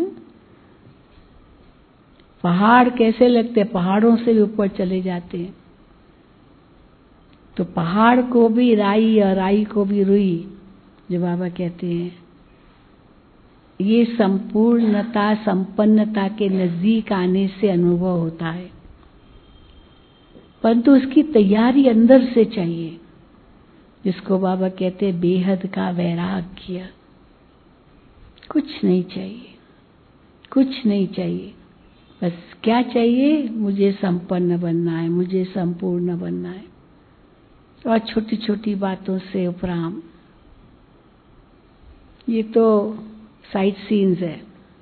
C: पहाड़ कैसे लगते हैं, पहाड़ों से भी ऊपर चले जाते हैं। तो पहाड़ को भी राई और राई को भी रुई, जो बाबा कहते हैं, ये संपूर्णता संपन्नता के नजदीक आने से अनुभव होता है, परंतु उसकी तैयारी अंदर से चाहिए, जिसको बाबा कहते हैं बेहद का वैराग्य। कुछ नहीं चाहिए, कुछ नहीं चाहिए, बस क्या चाहिए, मुझे संपन्न बनना है, मुझे संपूर्ण बनना है। और छोटी छोटी बातों से उपराम, ये तो साइड सीन्स है।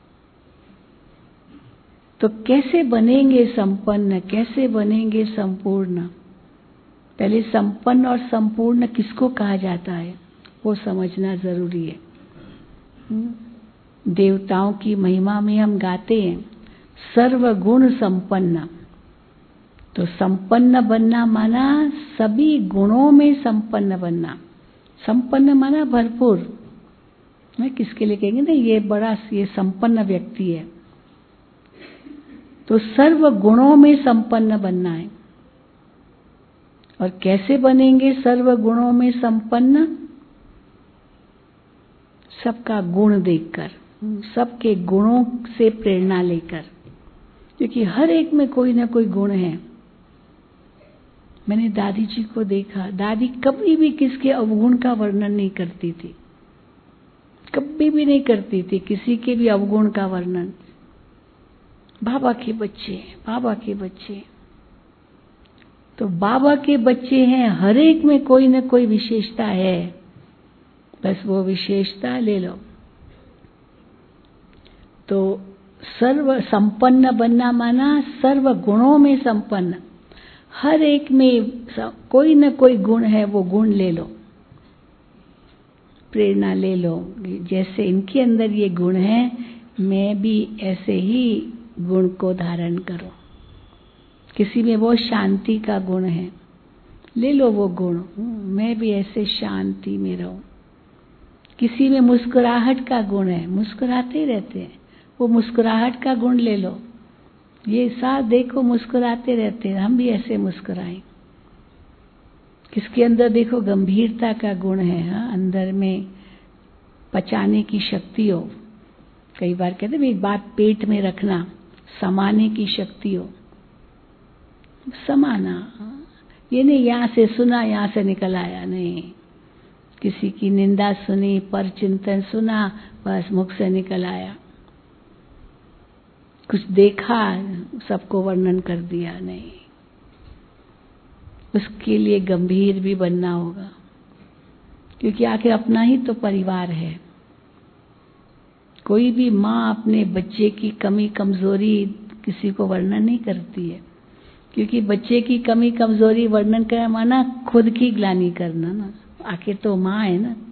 C: तो कैसे बनेंगे संपन्न, कैसे बनेंगे संपूर्ण। पहले संपन्न और संपूर्ण किसको कहा जाता है वो समझना जरूरी है। देवताओं की महिमा में हम गाते हैं सर्वगुण संपन्न। तो संपन्न बनना माना सभी गुणों में संपन्न बनना। संपन्न माना भरपूर। मैं किसके लिए कहेंगे ना, ये बड़ा ये संपन्न व्यक्ति है। तो सर्व गुणों में संपन्न बनना है। और कैसे बनेंगे सर्व गुणों में संपन्न? सबका गुण देखकर, सबके गुणों से प्रेरणा लेकर, क्योंकि हर एक में कोई ना कोई गुण है। मैंने दादी जी को देखा, दादी कभी भी किसके अवगुण का वर्णन नहीं करती थी, कभी भी नहीं करती थी किसी के भी अवगुण का वर्णन। बाबा के बच्चे, बाबा के बच्चे, तो बाबा के बच्चे हैं, हर एक में कोई ना कोई विशेषता है, बस वो विशेषता ले लो। तो सर्व संपन्न बनना माना सर्व गुणों में संपन्न। हर एक में कोई ना कोई गुण है, वो गुण ले लो, प्रेरणा ले लो। जैसे इनके अंदर ये गुण है, मैं भी ऐसे ही गुण को धारण करो। किसी में वो शांति का गुण है, ले लो वो गुण, मैं भी ऐसे शांति में रहूं। किसी में मुस्कुराहट का गुण है, मुस्कुराते ही रहते हैं, वो मुस्कुराहट का गुण ले लो। ये साथ देखो मुस्कुराते रहते हैं, हम भी ऐसे मुस्कुराएं। किसके अंदर देखो गंभीरता का गुण है, हाँ, अंदर में पचाने की शक्ति हो। कई बार कहते हैं एक बात पेट में रखना, समाने की शक्ति हो। समाना, ये नहीं यहाँ से सुना यहाँ से निकल आया, नहीं। किसी की निंदा सुनी, पर चिंतन सुना, बस मुख से निकल आया। कुछ देखा, सबको वर्णन कर दिया, नहीं। उसके लिए गंभीर भी बनना होगा, क्योंकि आखिर अपना ही तो परिवार है। कोई भी माँ अपने बच्चे की कमी कमजोरी किसी को वर्णन नहीं करती है, क्योंकि बच्चे की कमी कमजोरी वर्णन करना माना खुद की ग्लानि करना ना, आखिर तो माँ है ना।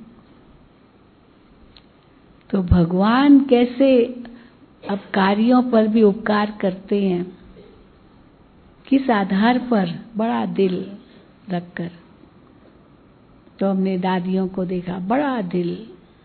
C: तो भगवान कैसे अब कार्यों पर भी उपकार करते हैं, किस आधार पर? बड़ा दिल रखकर। तो हमने दादियों को देखा, बड़ा दिल,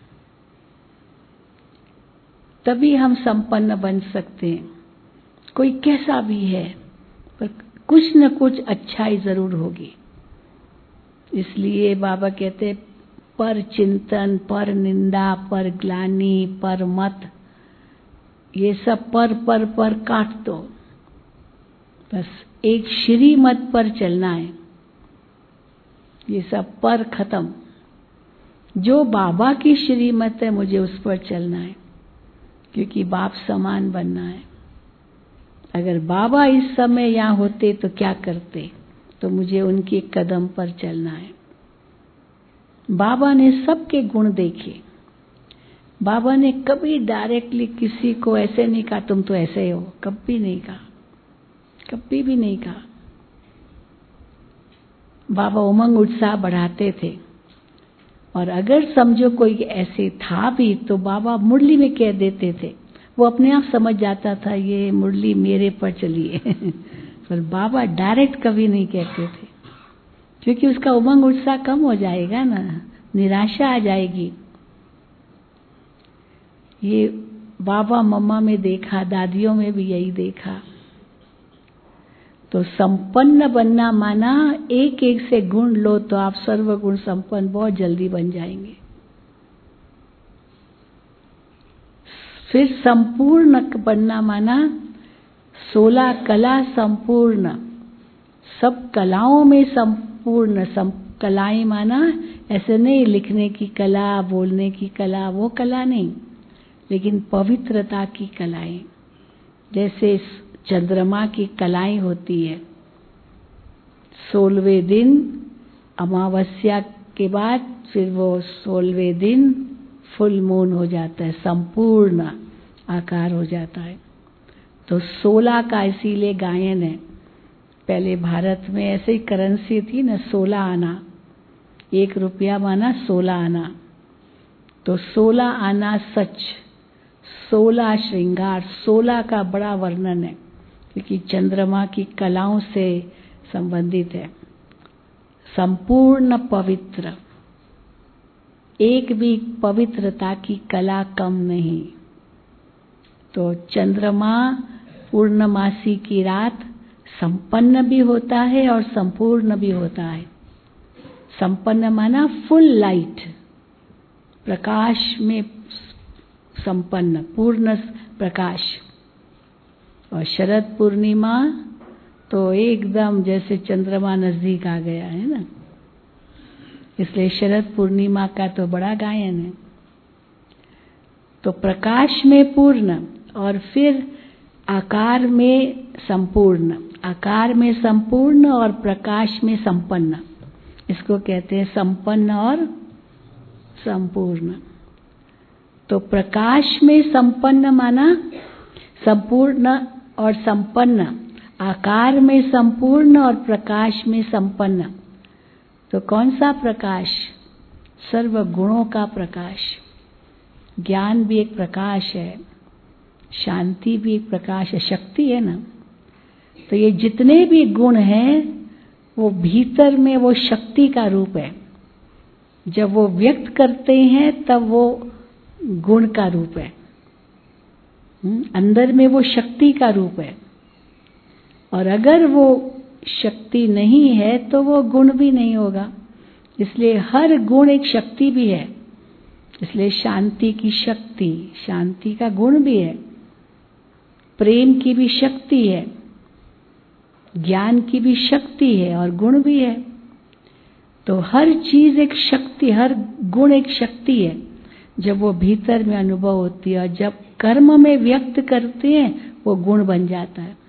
C: तभी हम संपन्न बन सकते हैं। कोई कैसा भी है, पर कुछ न कुछ अच्छाई जरूर होगी। इसलिए बाबा कहते पर चिंतन, पर निंदा, पर ग्लानि, पर मत, ये सब पर पर पर काट दो, बस एक श्रीमत पर चलना है। ये सब पर खत्म। जो बाबा की श्रीमत है मुझे उस पर चलना है, क्योंकि बाप समान बनना है। अगर बाबा इस समय यहाँ होते तो क्या करते, तो मुझे उनके कदम पर चलना है। बाबा ने सबके गुण देखे। बाबा ने कभी डायरेक्टली किसी को ऐसे नहीं कहा तुम तो ऐसे हो, कभी नहीं कहा, कभी भी नहीं कहा। बाबा उमंग उत्साह बढ़ाते थे, और अगर समझो कोई ऐसे था भी तो बाबा मुरली में कह देते थे। वो अपने आप समझ जाता था ये मुरली मेरे पर चली है पर बाबा डायरेक्ट कभी नहीं कहते थे, क्योंकि उसका उमंग उत्साह कम हो जाएगा ना, निराशा आ जाएगी। ये बाबा मम्मा में देखा, दादियों में भी यही देखा। तो संपन्न बनना माना एक एक से गुण लो तो आप सर्वगुण संपन्न बहुत जल्दी बन जाएंगे। फिर संपूर्ण बनना माना सोलह कला संपूर्ण, सब कलाओं में संपूर्ण। सम, कलाएं माना ऐसे नहीं लिखने की कला, बोलने की कला, वो कला नहीं, लेकिन पवित्रता की कलाएं। जैसे चंद्रमा की कलाएं होती है, सोलहवें दिन अमावस्या के बाद फिर वो सोलहवें दिन फुल मून हो जाता है, संपूर्ण आकार हो जाता है। तो सोलह का इसीलिए गायन है। पहले भारत में ऐसे ही करेंसी थी ना, सोलह आना, एक रुपया माना सोलह आना। तो सोलह आना सच, सोलह श्रृंगार, सोलह का बड़ा वर्णन है, क्योंकि चंद्रमा की कलाओं से संबंधित है। संपूर्ण पवित्र, एक भी पवित्रता की कला कम नहीं। तो चंद्रमा पूर्णमासी की रात संपन्न भी होता है और संपूर्ण भी होता है। संपन्न माना फुल लाइट, प्रकाश में संपन्न, पूर्ण प्रकाश। और शरद पूर्णिमा तो एकदम जैसे चंद्रमा नजदीक आ गया है ना, इसलिए शरद पूर्णिमा का तो बड़ा गायन है। तो प्रकाश में पूर्ण और फिर आकार में संपूर्ण, आकार में संपूर्ण और प्रकाश में संपन्न, इसको कहते हैं संपन्न और संपूर्ण। तो प्रकाश में संपन्न माना संपूर्ण और संपन्न, आकार में संपूर्ण और प्रकाश में संपन्न। तो कौन सा प्रकाश? सर्व गुणों का प्रकाश। ज्ञान भी एक प्रकाश है, शांति भी एक प्रकाश है, शक्ति है ना। तो ये जितने भी गुण हैं वो भीतर में वो शक्ति का रूप है। जब वो व्यक्त करते हैं तब वो गुण का रूप है, अंदर में वो शक्ति का रूप है। और अगर वो शक्ति नहीं है तो वो गुण भी नहीं होगा। इसलिए हर गुण एक शक्ति भी है। इसलिए शांति की शक्ति, शांति का गुण भी है, प्रेम की भी शक्ति है, ज्ञान की भी शक्ति है और गुण भी है। तो हर चीज एक शक्ति, हर गुण एक शक्ति है जब वो भीतर में अनुभव होती है, और जब कर्म में व्यक्त करते हैं वो गुण बन जाता है।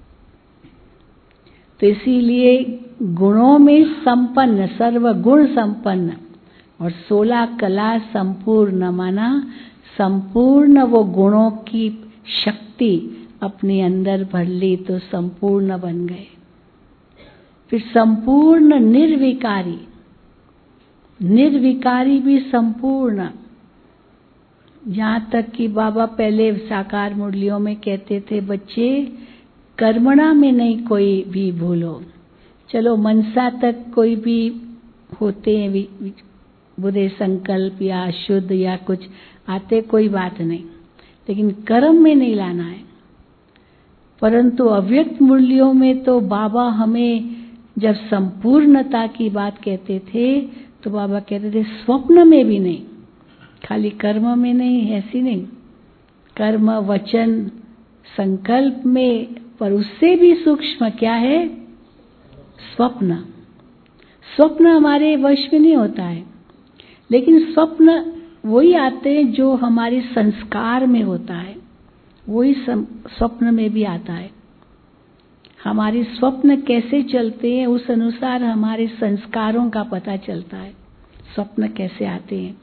C: तो इसीलिए गुणों में संपन्न, सर्व गुण संपन्न और सोलह कला संपूर्ण माना संपूर्ण वो गुणों की शक्ति अपने अंदर भर ली तो संपूर्ण बन गए। फिर संपूर्ण निर्विकारी, निर्विकारी भी संपूर्ण। यहाँ तक कि बाबा पहले साकार मुरलियों में कहते थे, बच्चे कर्मणा में नहीं कोई भी भूलो। चलो मनसा तक कोई भी होते हैं बुरे संकल्प या शुद्ध या कुछ आते, कोई बात नहीं, लेकिन कर्म में नहीं लाना है। परंतु अव्यक्त मुरलियों में तो बाबा हमें जब संपूर्णता की बात कहते थे तो बाबा कहते थे स्वप्न में भी नहीं, खाली कर्म में नहीं, ऐसी नहीं, कर्म वचन संकल्प में, पर उससे भी सूक्ष्म क्या है? स्वप्न। स्वप्न हमारे वश में नहीं होता है, लेकिन स्वप्न वही आते हैं जो हमारे संस्कार में होता है, वही स्वप्न में भी आता है। हमारे स्वप्न कैसे चलते हैं उस अनुसार हमारे संस्कारों का पता चलता है। स्वप्न कैसे आते हैं।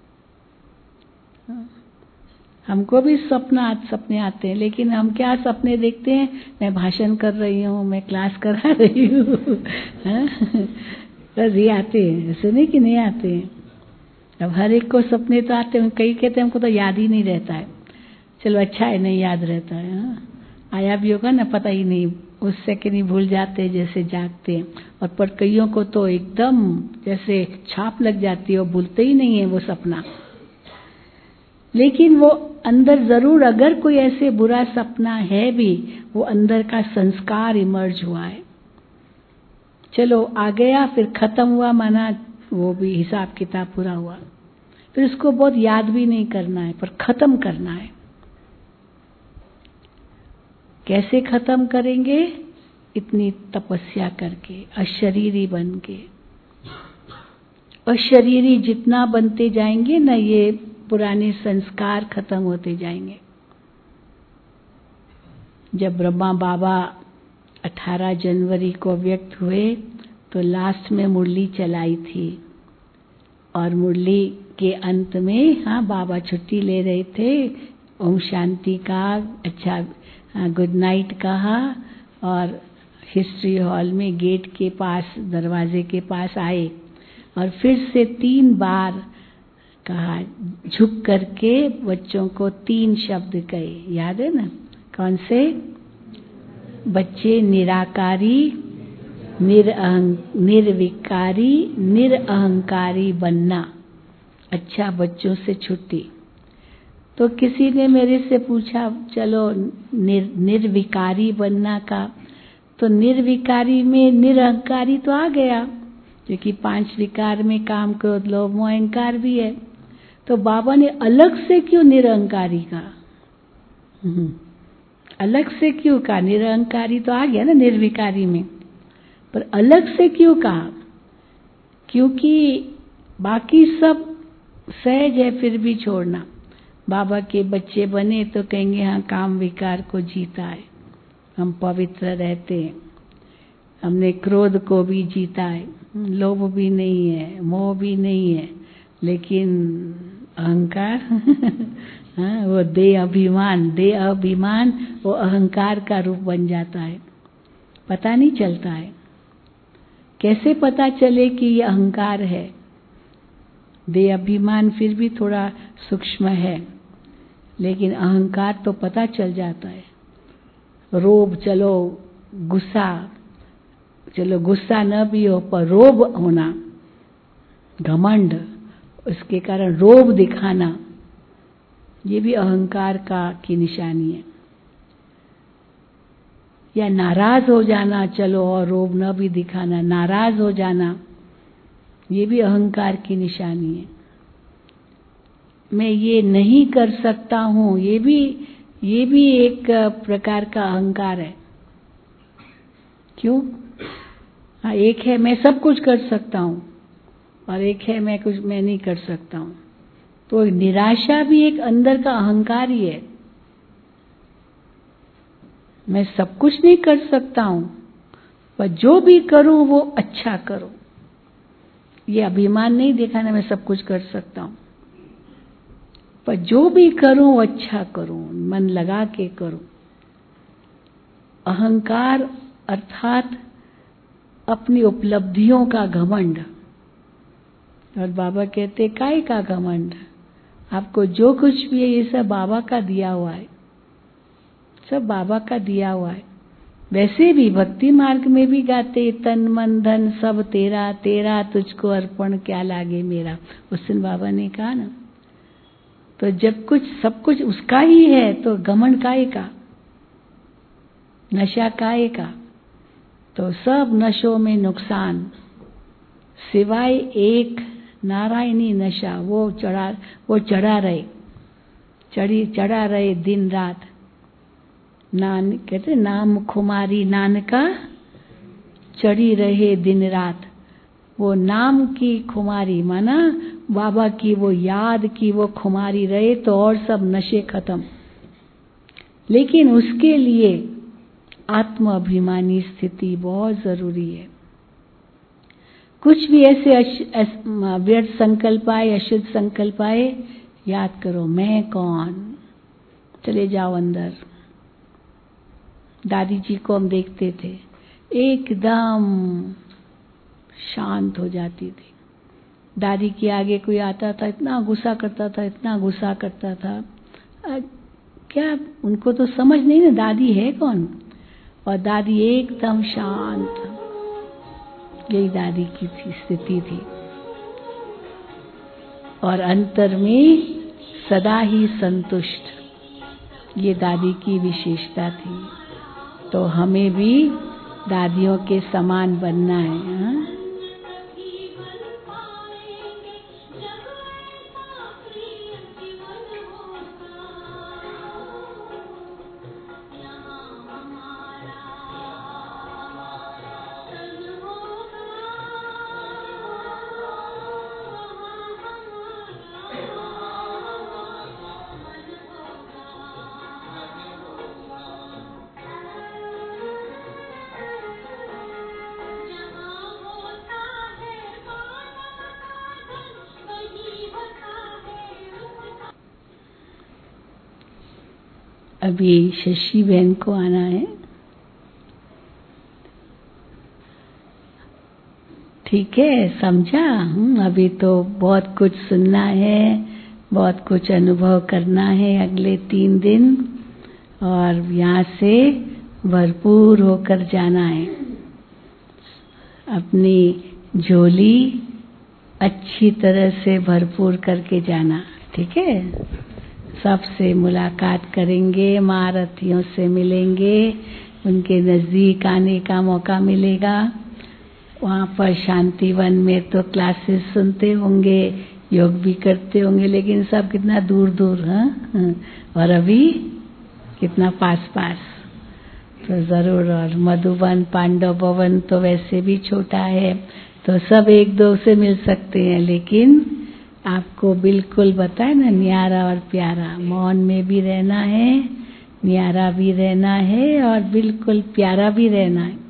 C: हमको भी स्वप्न सपने आते हैं, लेकिन हम क्या सपने देखते हैं, मैं भाषण कर रही हूँ, मैं क्लास करा रही हूँ, बस ये आते हैं, ऐसे नहीं कि नहीं आते हैं। अब हर एक को सपने तो आते हैं, कई कहते हैं हमको तो याद ही नहीं रहता है। चलो अच्छा है, नहीं याद रहता है, हाँ? आया भी होगा ना, पता ही नहीं, उस सेकंड ही भूल जाते हैं जैसे जागते हैं। और पर कईयों को तो एकदम जैसे छाप लग जाती है, वो भूलते ही नहीं है वो सपना। लेकिन वो अंदर जरूर, अगर कोई ऐसे बुरा सपना है भी, वो अंदर का संस्कार इमर्ज हुआ है। चलो आ गया, फिर खत्म हुआ, माना वो भी हिसाब किताब पूरा हुआ। फिर उसको बहुत याद भी नहीं करना है, पर खत्म करना है। कैसे खत्म करेंगे? इतनी तपस्या करके, अशरीरी बन के। अशरीरी जितना बनते जाएंगे ना, ये पुराने संस्कार खत्म होते जाएंगे। जब ब्रह्मा बाबा अठारह जनवरी को व्यक्त हुए तो लास्ट में मुरली चलाई थी, और मुरली के अंत में, हाँ, बाबा छुट्टी ले रहे थे, ओम शांति का, अच्छा गुड नाइट कहा, और हिस्ट्री हॉल में गेट के पास, दरवाजे के पास आए, और फिर से तीन बार कहा, झुक करके बच्चों को तीन शब्द कहे, याद है ना? कौन से? बच्चे निराकारी, निरअहं निर्विकारी, निरअहंकारी बनना। अच्छा, बच्चों से छुट्टी। तो किसी ने मेरे से पूछा, चलो निर, निर्विकारी बनना का, तो निर्विकारी में निरअहंकारी तो आ गया, क्योंकि पांच विकार में काम, क्रोध, लोभ, मोह, अहंकार भी है। तो बाबा ने अलग से क्यों निरअहंकारी कहा? अलग से क्यों कहा? निरअहंकारी तो आ गया ना निर्विकारी में, पर अलग से क्यों कहा? क्योंकि बाकी सब सहज है, फिर भी छोड़ना। बाबा के बच्चे बने तो कहेंगे हाँ, काम विकार को जीता है, हम पवित्र रहते हैं, हमने क्रोध को भी जीता है, लोभ भी नहीं है, मोह भी नहीं है, लेकिन अहंकार हाँ, वो दे अभिमान, दे अभिमान वो अहंकार का रूप बन जाता है, पता नहीं चलता है। कैसे पता चले कि ये अहंकार है? दे अभिमान फिर भी थोड़ा सूक्ष्म है, लेकिन अहंकार तो पता चल जाता है। रोब, चलो गुस्सा, चलो गुस्सा न भी हो, पर रोब होना, घमंड, उसके कारण रोब दिखाना, ये भी अहंकार का की निशानी है। या नाराज हो जाना, चलो, और रोब न भी दिखाना, नाराज हो जाना, ये भी अहंकार की निशानी है। मैं ये नहीं कर सकता हूँ, ये भी ये भी एक प्रकार का अहंकार है। क्यों? हाँ, एक है मैं सब कुछ कर सकता हूँ, और एक है मैं कुछ मैं नहीं कर सकता हूँ। तो निराशा भी एक अंदर का अहंकार ही है। मैं सब कुछ नहीं कर सकता हूँ, पर जो भी करूँ वो अच्छा करूँ। ये अभिमान नहीं दिखाना मैं सब कुछ कर सकता हूँ, पर जो भी करूँ वो अच्छा करूँ, मन लगा के करूँ। अहंकार अर्थात अपनी उपलब्धियों का घमंड। और बाबा कहते काय का घमंड? आपको जो कुछ भी है ये सब बाबा का दिया हुआ है, सब बाबा का दिया हुआ है। वैसे भी भक्ति मार्ग में भी गाते, तन मन धन सब तेरा, तेरा तुझको अर्पण क्या लागे मेरा। उस दिन बाबा ने कहा ना, तो जब कुछ सब कुछ उसका ही है तो घमंड काहे का, नशा काहे का? तो सब नशों में नुकसान, सिवाय एक नारायणी नशा, वो चढ़ा वो चढ़ा रहे, चढ़ी चढ़ा रहे दिन रात। नान कहते नाम खुमारी नानका चढ़ी रहे दिन रात। वो नाम की खुमारी, माना बाबा की वो याद की वो खुमारी रहे तो और सब नशे खत्म। लेकिन उसके लिए आत्म अभिमानी स्थिति बहुत जरूरी है। कुछ भी ऐसे व्यर्थ संकल्प आए, अशुद्ध संकल्प आए, याद करो मैं कौन। चले जाओ अंदर। दादी जी को हम देखते थे, एकदम शांत हो जाती थी। दादी के आगे कोई आता था, इतना गुस्सा करता था, इतना गुस्सा करता था। क्या उनको तो समझ नहीं ना दादी है कौन। और दादी एकदम शांत। यही दादी की थी स्थिति थी। और अंतर में सदा ही संतुष्ट, ये दादी की विशेषता थी। तो हमें भी दादियों के समान बनना है। हा? अभी शशि बहन को आना है। ठीक है, समझा। हूँ अभी तो बहुत कुछ सुनना है, बहुत कुछ अनुभव करना है अगले तीन दिन, और यहाँ से भरपूर होकर जाना है। अपनी झोली अच्छी तरह से भरपूर करके जाना। ठीक है, सबसे मुलाकात करेंगे, महारथियों से मिलेंगे, उनके नजदीक आने का मौका मिलेगा। वहाँ पर शांतिवन में तो क्लासेस सुनते होंगे, योग भी करते होंगे, लेकिन सब कितना दूर दूर है, और अभी कितना पास पास। तो जरूर। और मधुबन, पांडव भवन तो वैसे भी छोटा है, तो सब एक दो से मिल सकते हैं, लेकिन आपको बिल्कुल बताए ना, न्यारा और प्यारा, मौन में भी रहना है, न्यारा भी रहना है, और बिल्कुल प्यारा भी रहना है।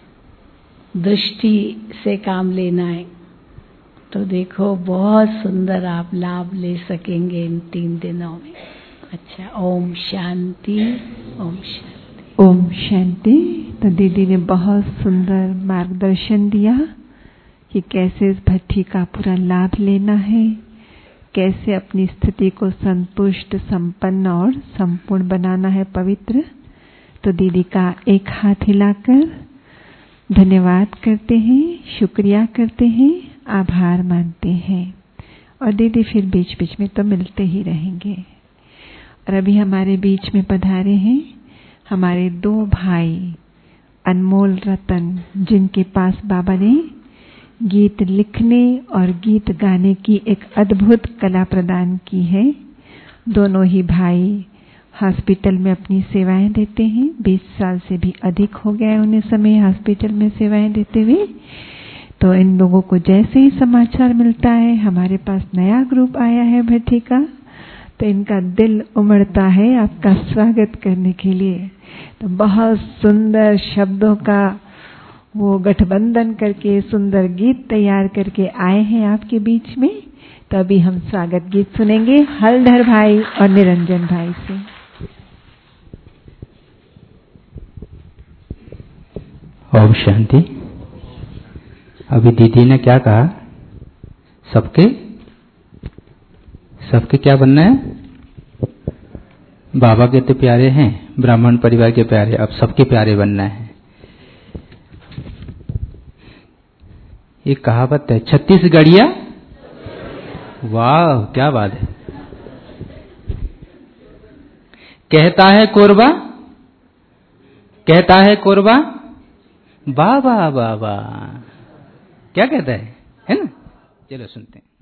C: दृष्टि से काम लेना है। तो देखो बहुत सुंदर आप लाभ ले सकेंगे इन तीन दिनों में। अच्छा, ओम शांति, ओम शांति,
B: ओम शांति। तो दीदी ने बहुत सुंदर मार्गदर्शन दिया कि कैसे इस भट्टी का पूरा लाभ लेना है, कैसे अपनी स्थिति को संतुष्ट, संपन्न और संपूर्ण बनाना है, पवित्र। तो दीदी का एक हाथ हिलाकर धन्यवाद करते हैं, शुक्रिया करते हैं, आभार मानते हैं। और दीदी फिर बीच बीच में तो मिलते ही रहेंगे। और अभी हमारे बीच में पधारे हैं हमारे दो भाई अनमोल रतन, जिनके पास बाबा ने गीत लिखने और गीत गाने की एक अद्भुत कला प्रदान की है। दोनों ही भाई हॉस्पिटल में अपनी सेवाएं देते हैं। बीस साल से भी अधिक हो गया है उन्हें समय हॉस्पिटल में सेवाएं देते हुए। तो इन लोगों को जैसे ही समाचार मिलता है हमारे पास नया ग्रुप आया है भट्टी का, तो इनका दिल उमड़ता है आपका स्वागत करने के लिए। तो बहुत सुंदर शब्दों का वो गठबंधन करके सुंदर गीत तैयार करके आए हैं आपके बीच में। तो अभी हम स्वागत गीत सुनेंगे हलधर भाई और निरंजन भाई से।
D: ओम शांति। अभी दीदी ने क्या कहा, सबके सबके क्या बनना है? बाबा के तो प्यारे हैं, ब्राह्मण परिवार के प्यारे, अब सबके प्यारे बनना है। एक कहावत है, छत्तीसगढ़िया, वाह क्या बात है। कहता है कोरबा, कहता है कोरबा, वाह वाह वाह वाह, क्या कहता है, है ना? चलो सुनते हैं।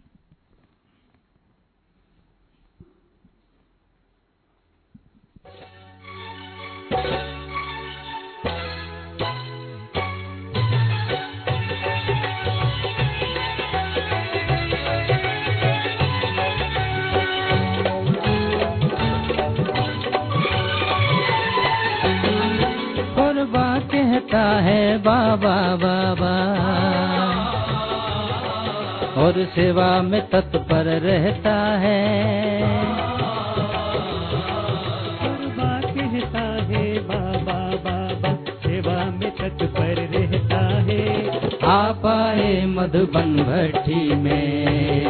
D: कहता है बाबा बाबा, और सेवा में तत्पर रहता है।
A: बाबा कहता है बाबा बाबा सेवा में तत्पर रहता है।
D: आप आए मधुबन भट्टी में,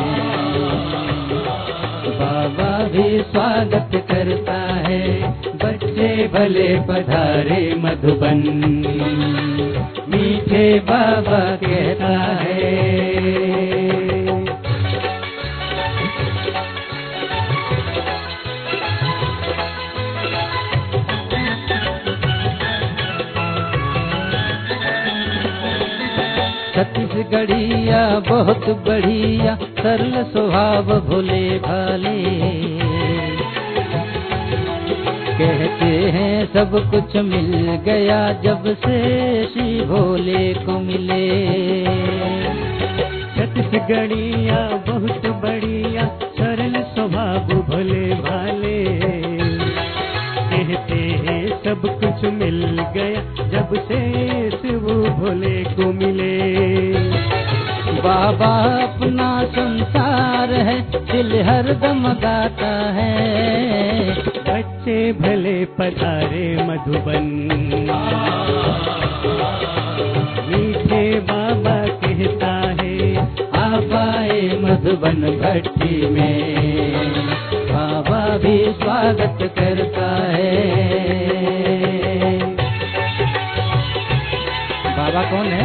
D: बाबा भी स्वागत करता है। बच्चे भले पधारे मधुबन, मीठे बाबा कहता है। छत्तीसगढ़िया बहुत बढ़िया, सरल स्वभाव भोले भाले, कहते हैं सब कुछ मिल गया जब से श्री भोले को मिले।
A: छत्तीसगढ़िया बहुत बढ़िया, सरल स्वभाव भोले भाले, कहते हैं सब कुछ मिल गया जब से शिव भोले को मिले।
D: बाबा अपना संसार है, दिल हरदम गाता है।
A: बच्चे भले पधारे मधुबन, मीठे बाबा कहता है।
D: आप आए मधुबन भट्टी में, बाबा भी स्वागत करता है। बाबा कौन है?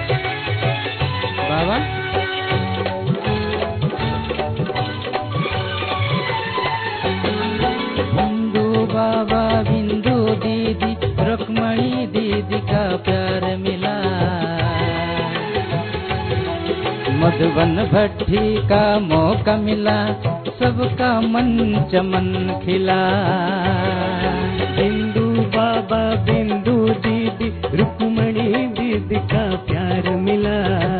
D: बाबा बिंदु बाबा बिंदु दीदी, रुक्मणी दीदी का प्यार मिला। मधुबन भट्टी का मौका मिला, सबका मन चमन खिला।
A: बिंदु बाबा बिंदु दीदी, रुक्मणी दीदी का प्यार मिला।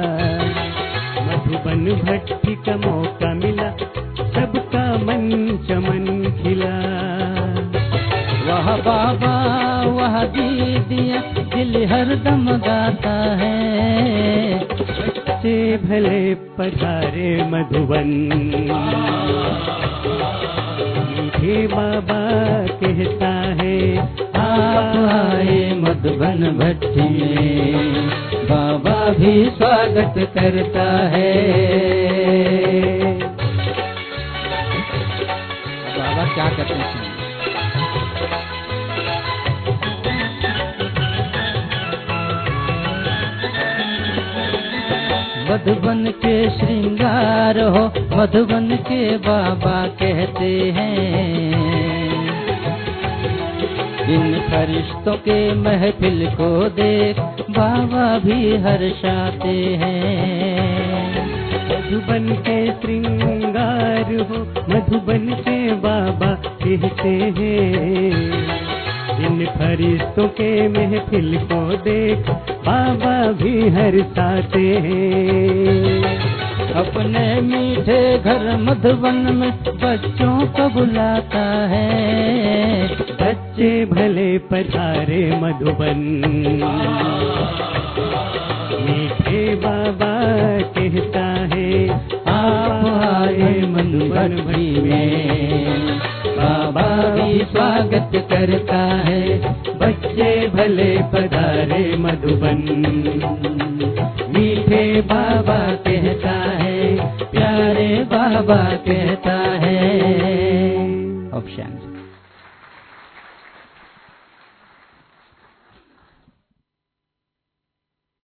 A: मधुबन भट्टी का मौका मिला, सबका मन चमन खिला।
D: वह बाबा वह दीदिया, दिल हरदम गाता है।
A: बच्चे भले पधारे मधुबन, मीठे बाबा कहता है।
D: आप आए मधुबन भट्टी में, बाबा भी स्वागत करता है। बाबा क्या कहते हैं? मधुबन के श्रृंगार हो, मधुबन के बाबा कहते हैं। इन फरिश्तों के महफिल को देख बाबा भी हर्षाते हैं।
A: मधुबन के श्रृंगार हो, मधुबन के बाबा कहते हैं। इन फरिश्तों के महफिल को देख बाबा भी हर्षाते हैं।
D: अपने मीठे घर मधुबन में बच्चों को बुलाता है।
A: बच्चे भले पधारे मधुबन, मीठे बाबा कहता है।
D: आप आए मधुबन भट्टी में, बाबा भी स्वागत करता है। बच्चे भले पधारे मधुबन, मीठे बाबा कहता है, प्यारे बाबा कहता है। ऑप्शन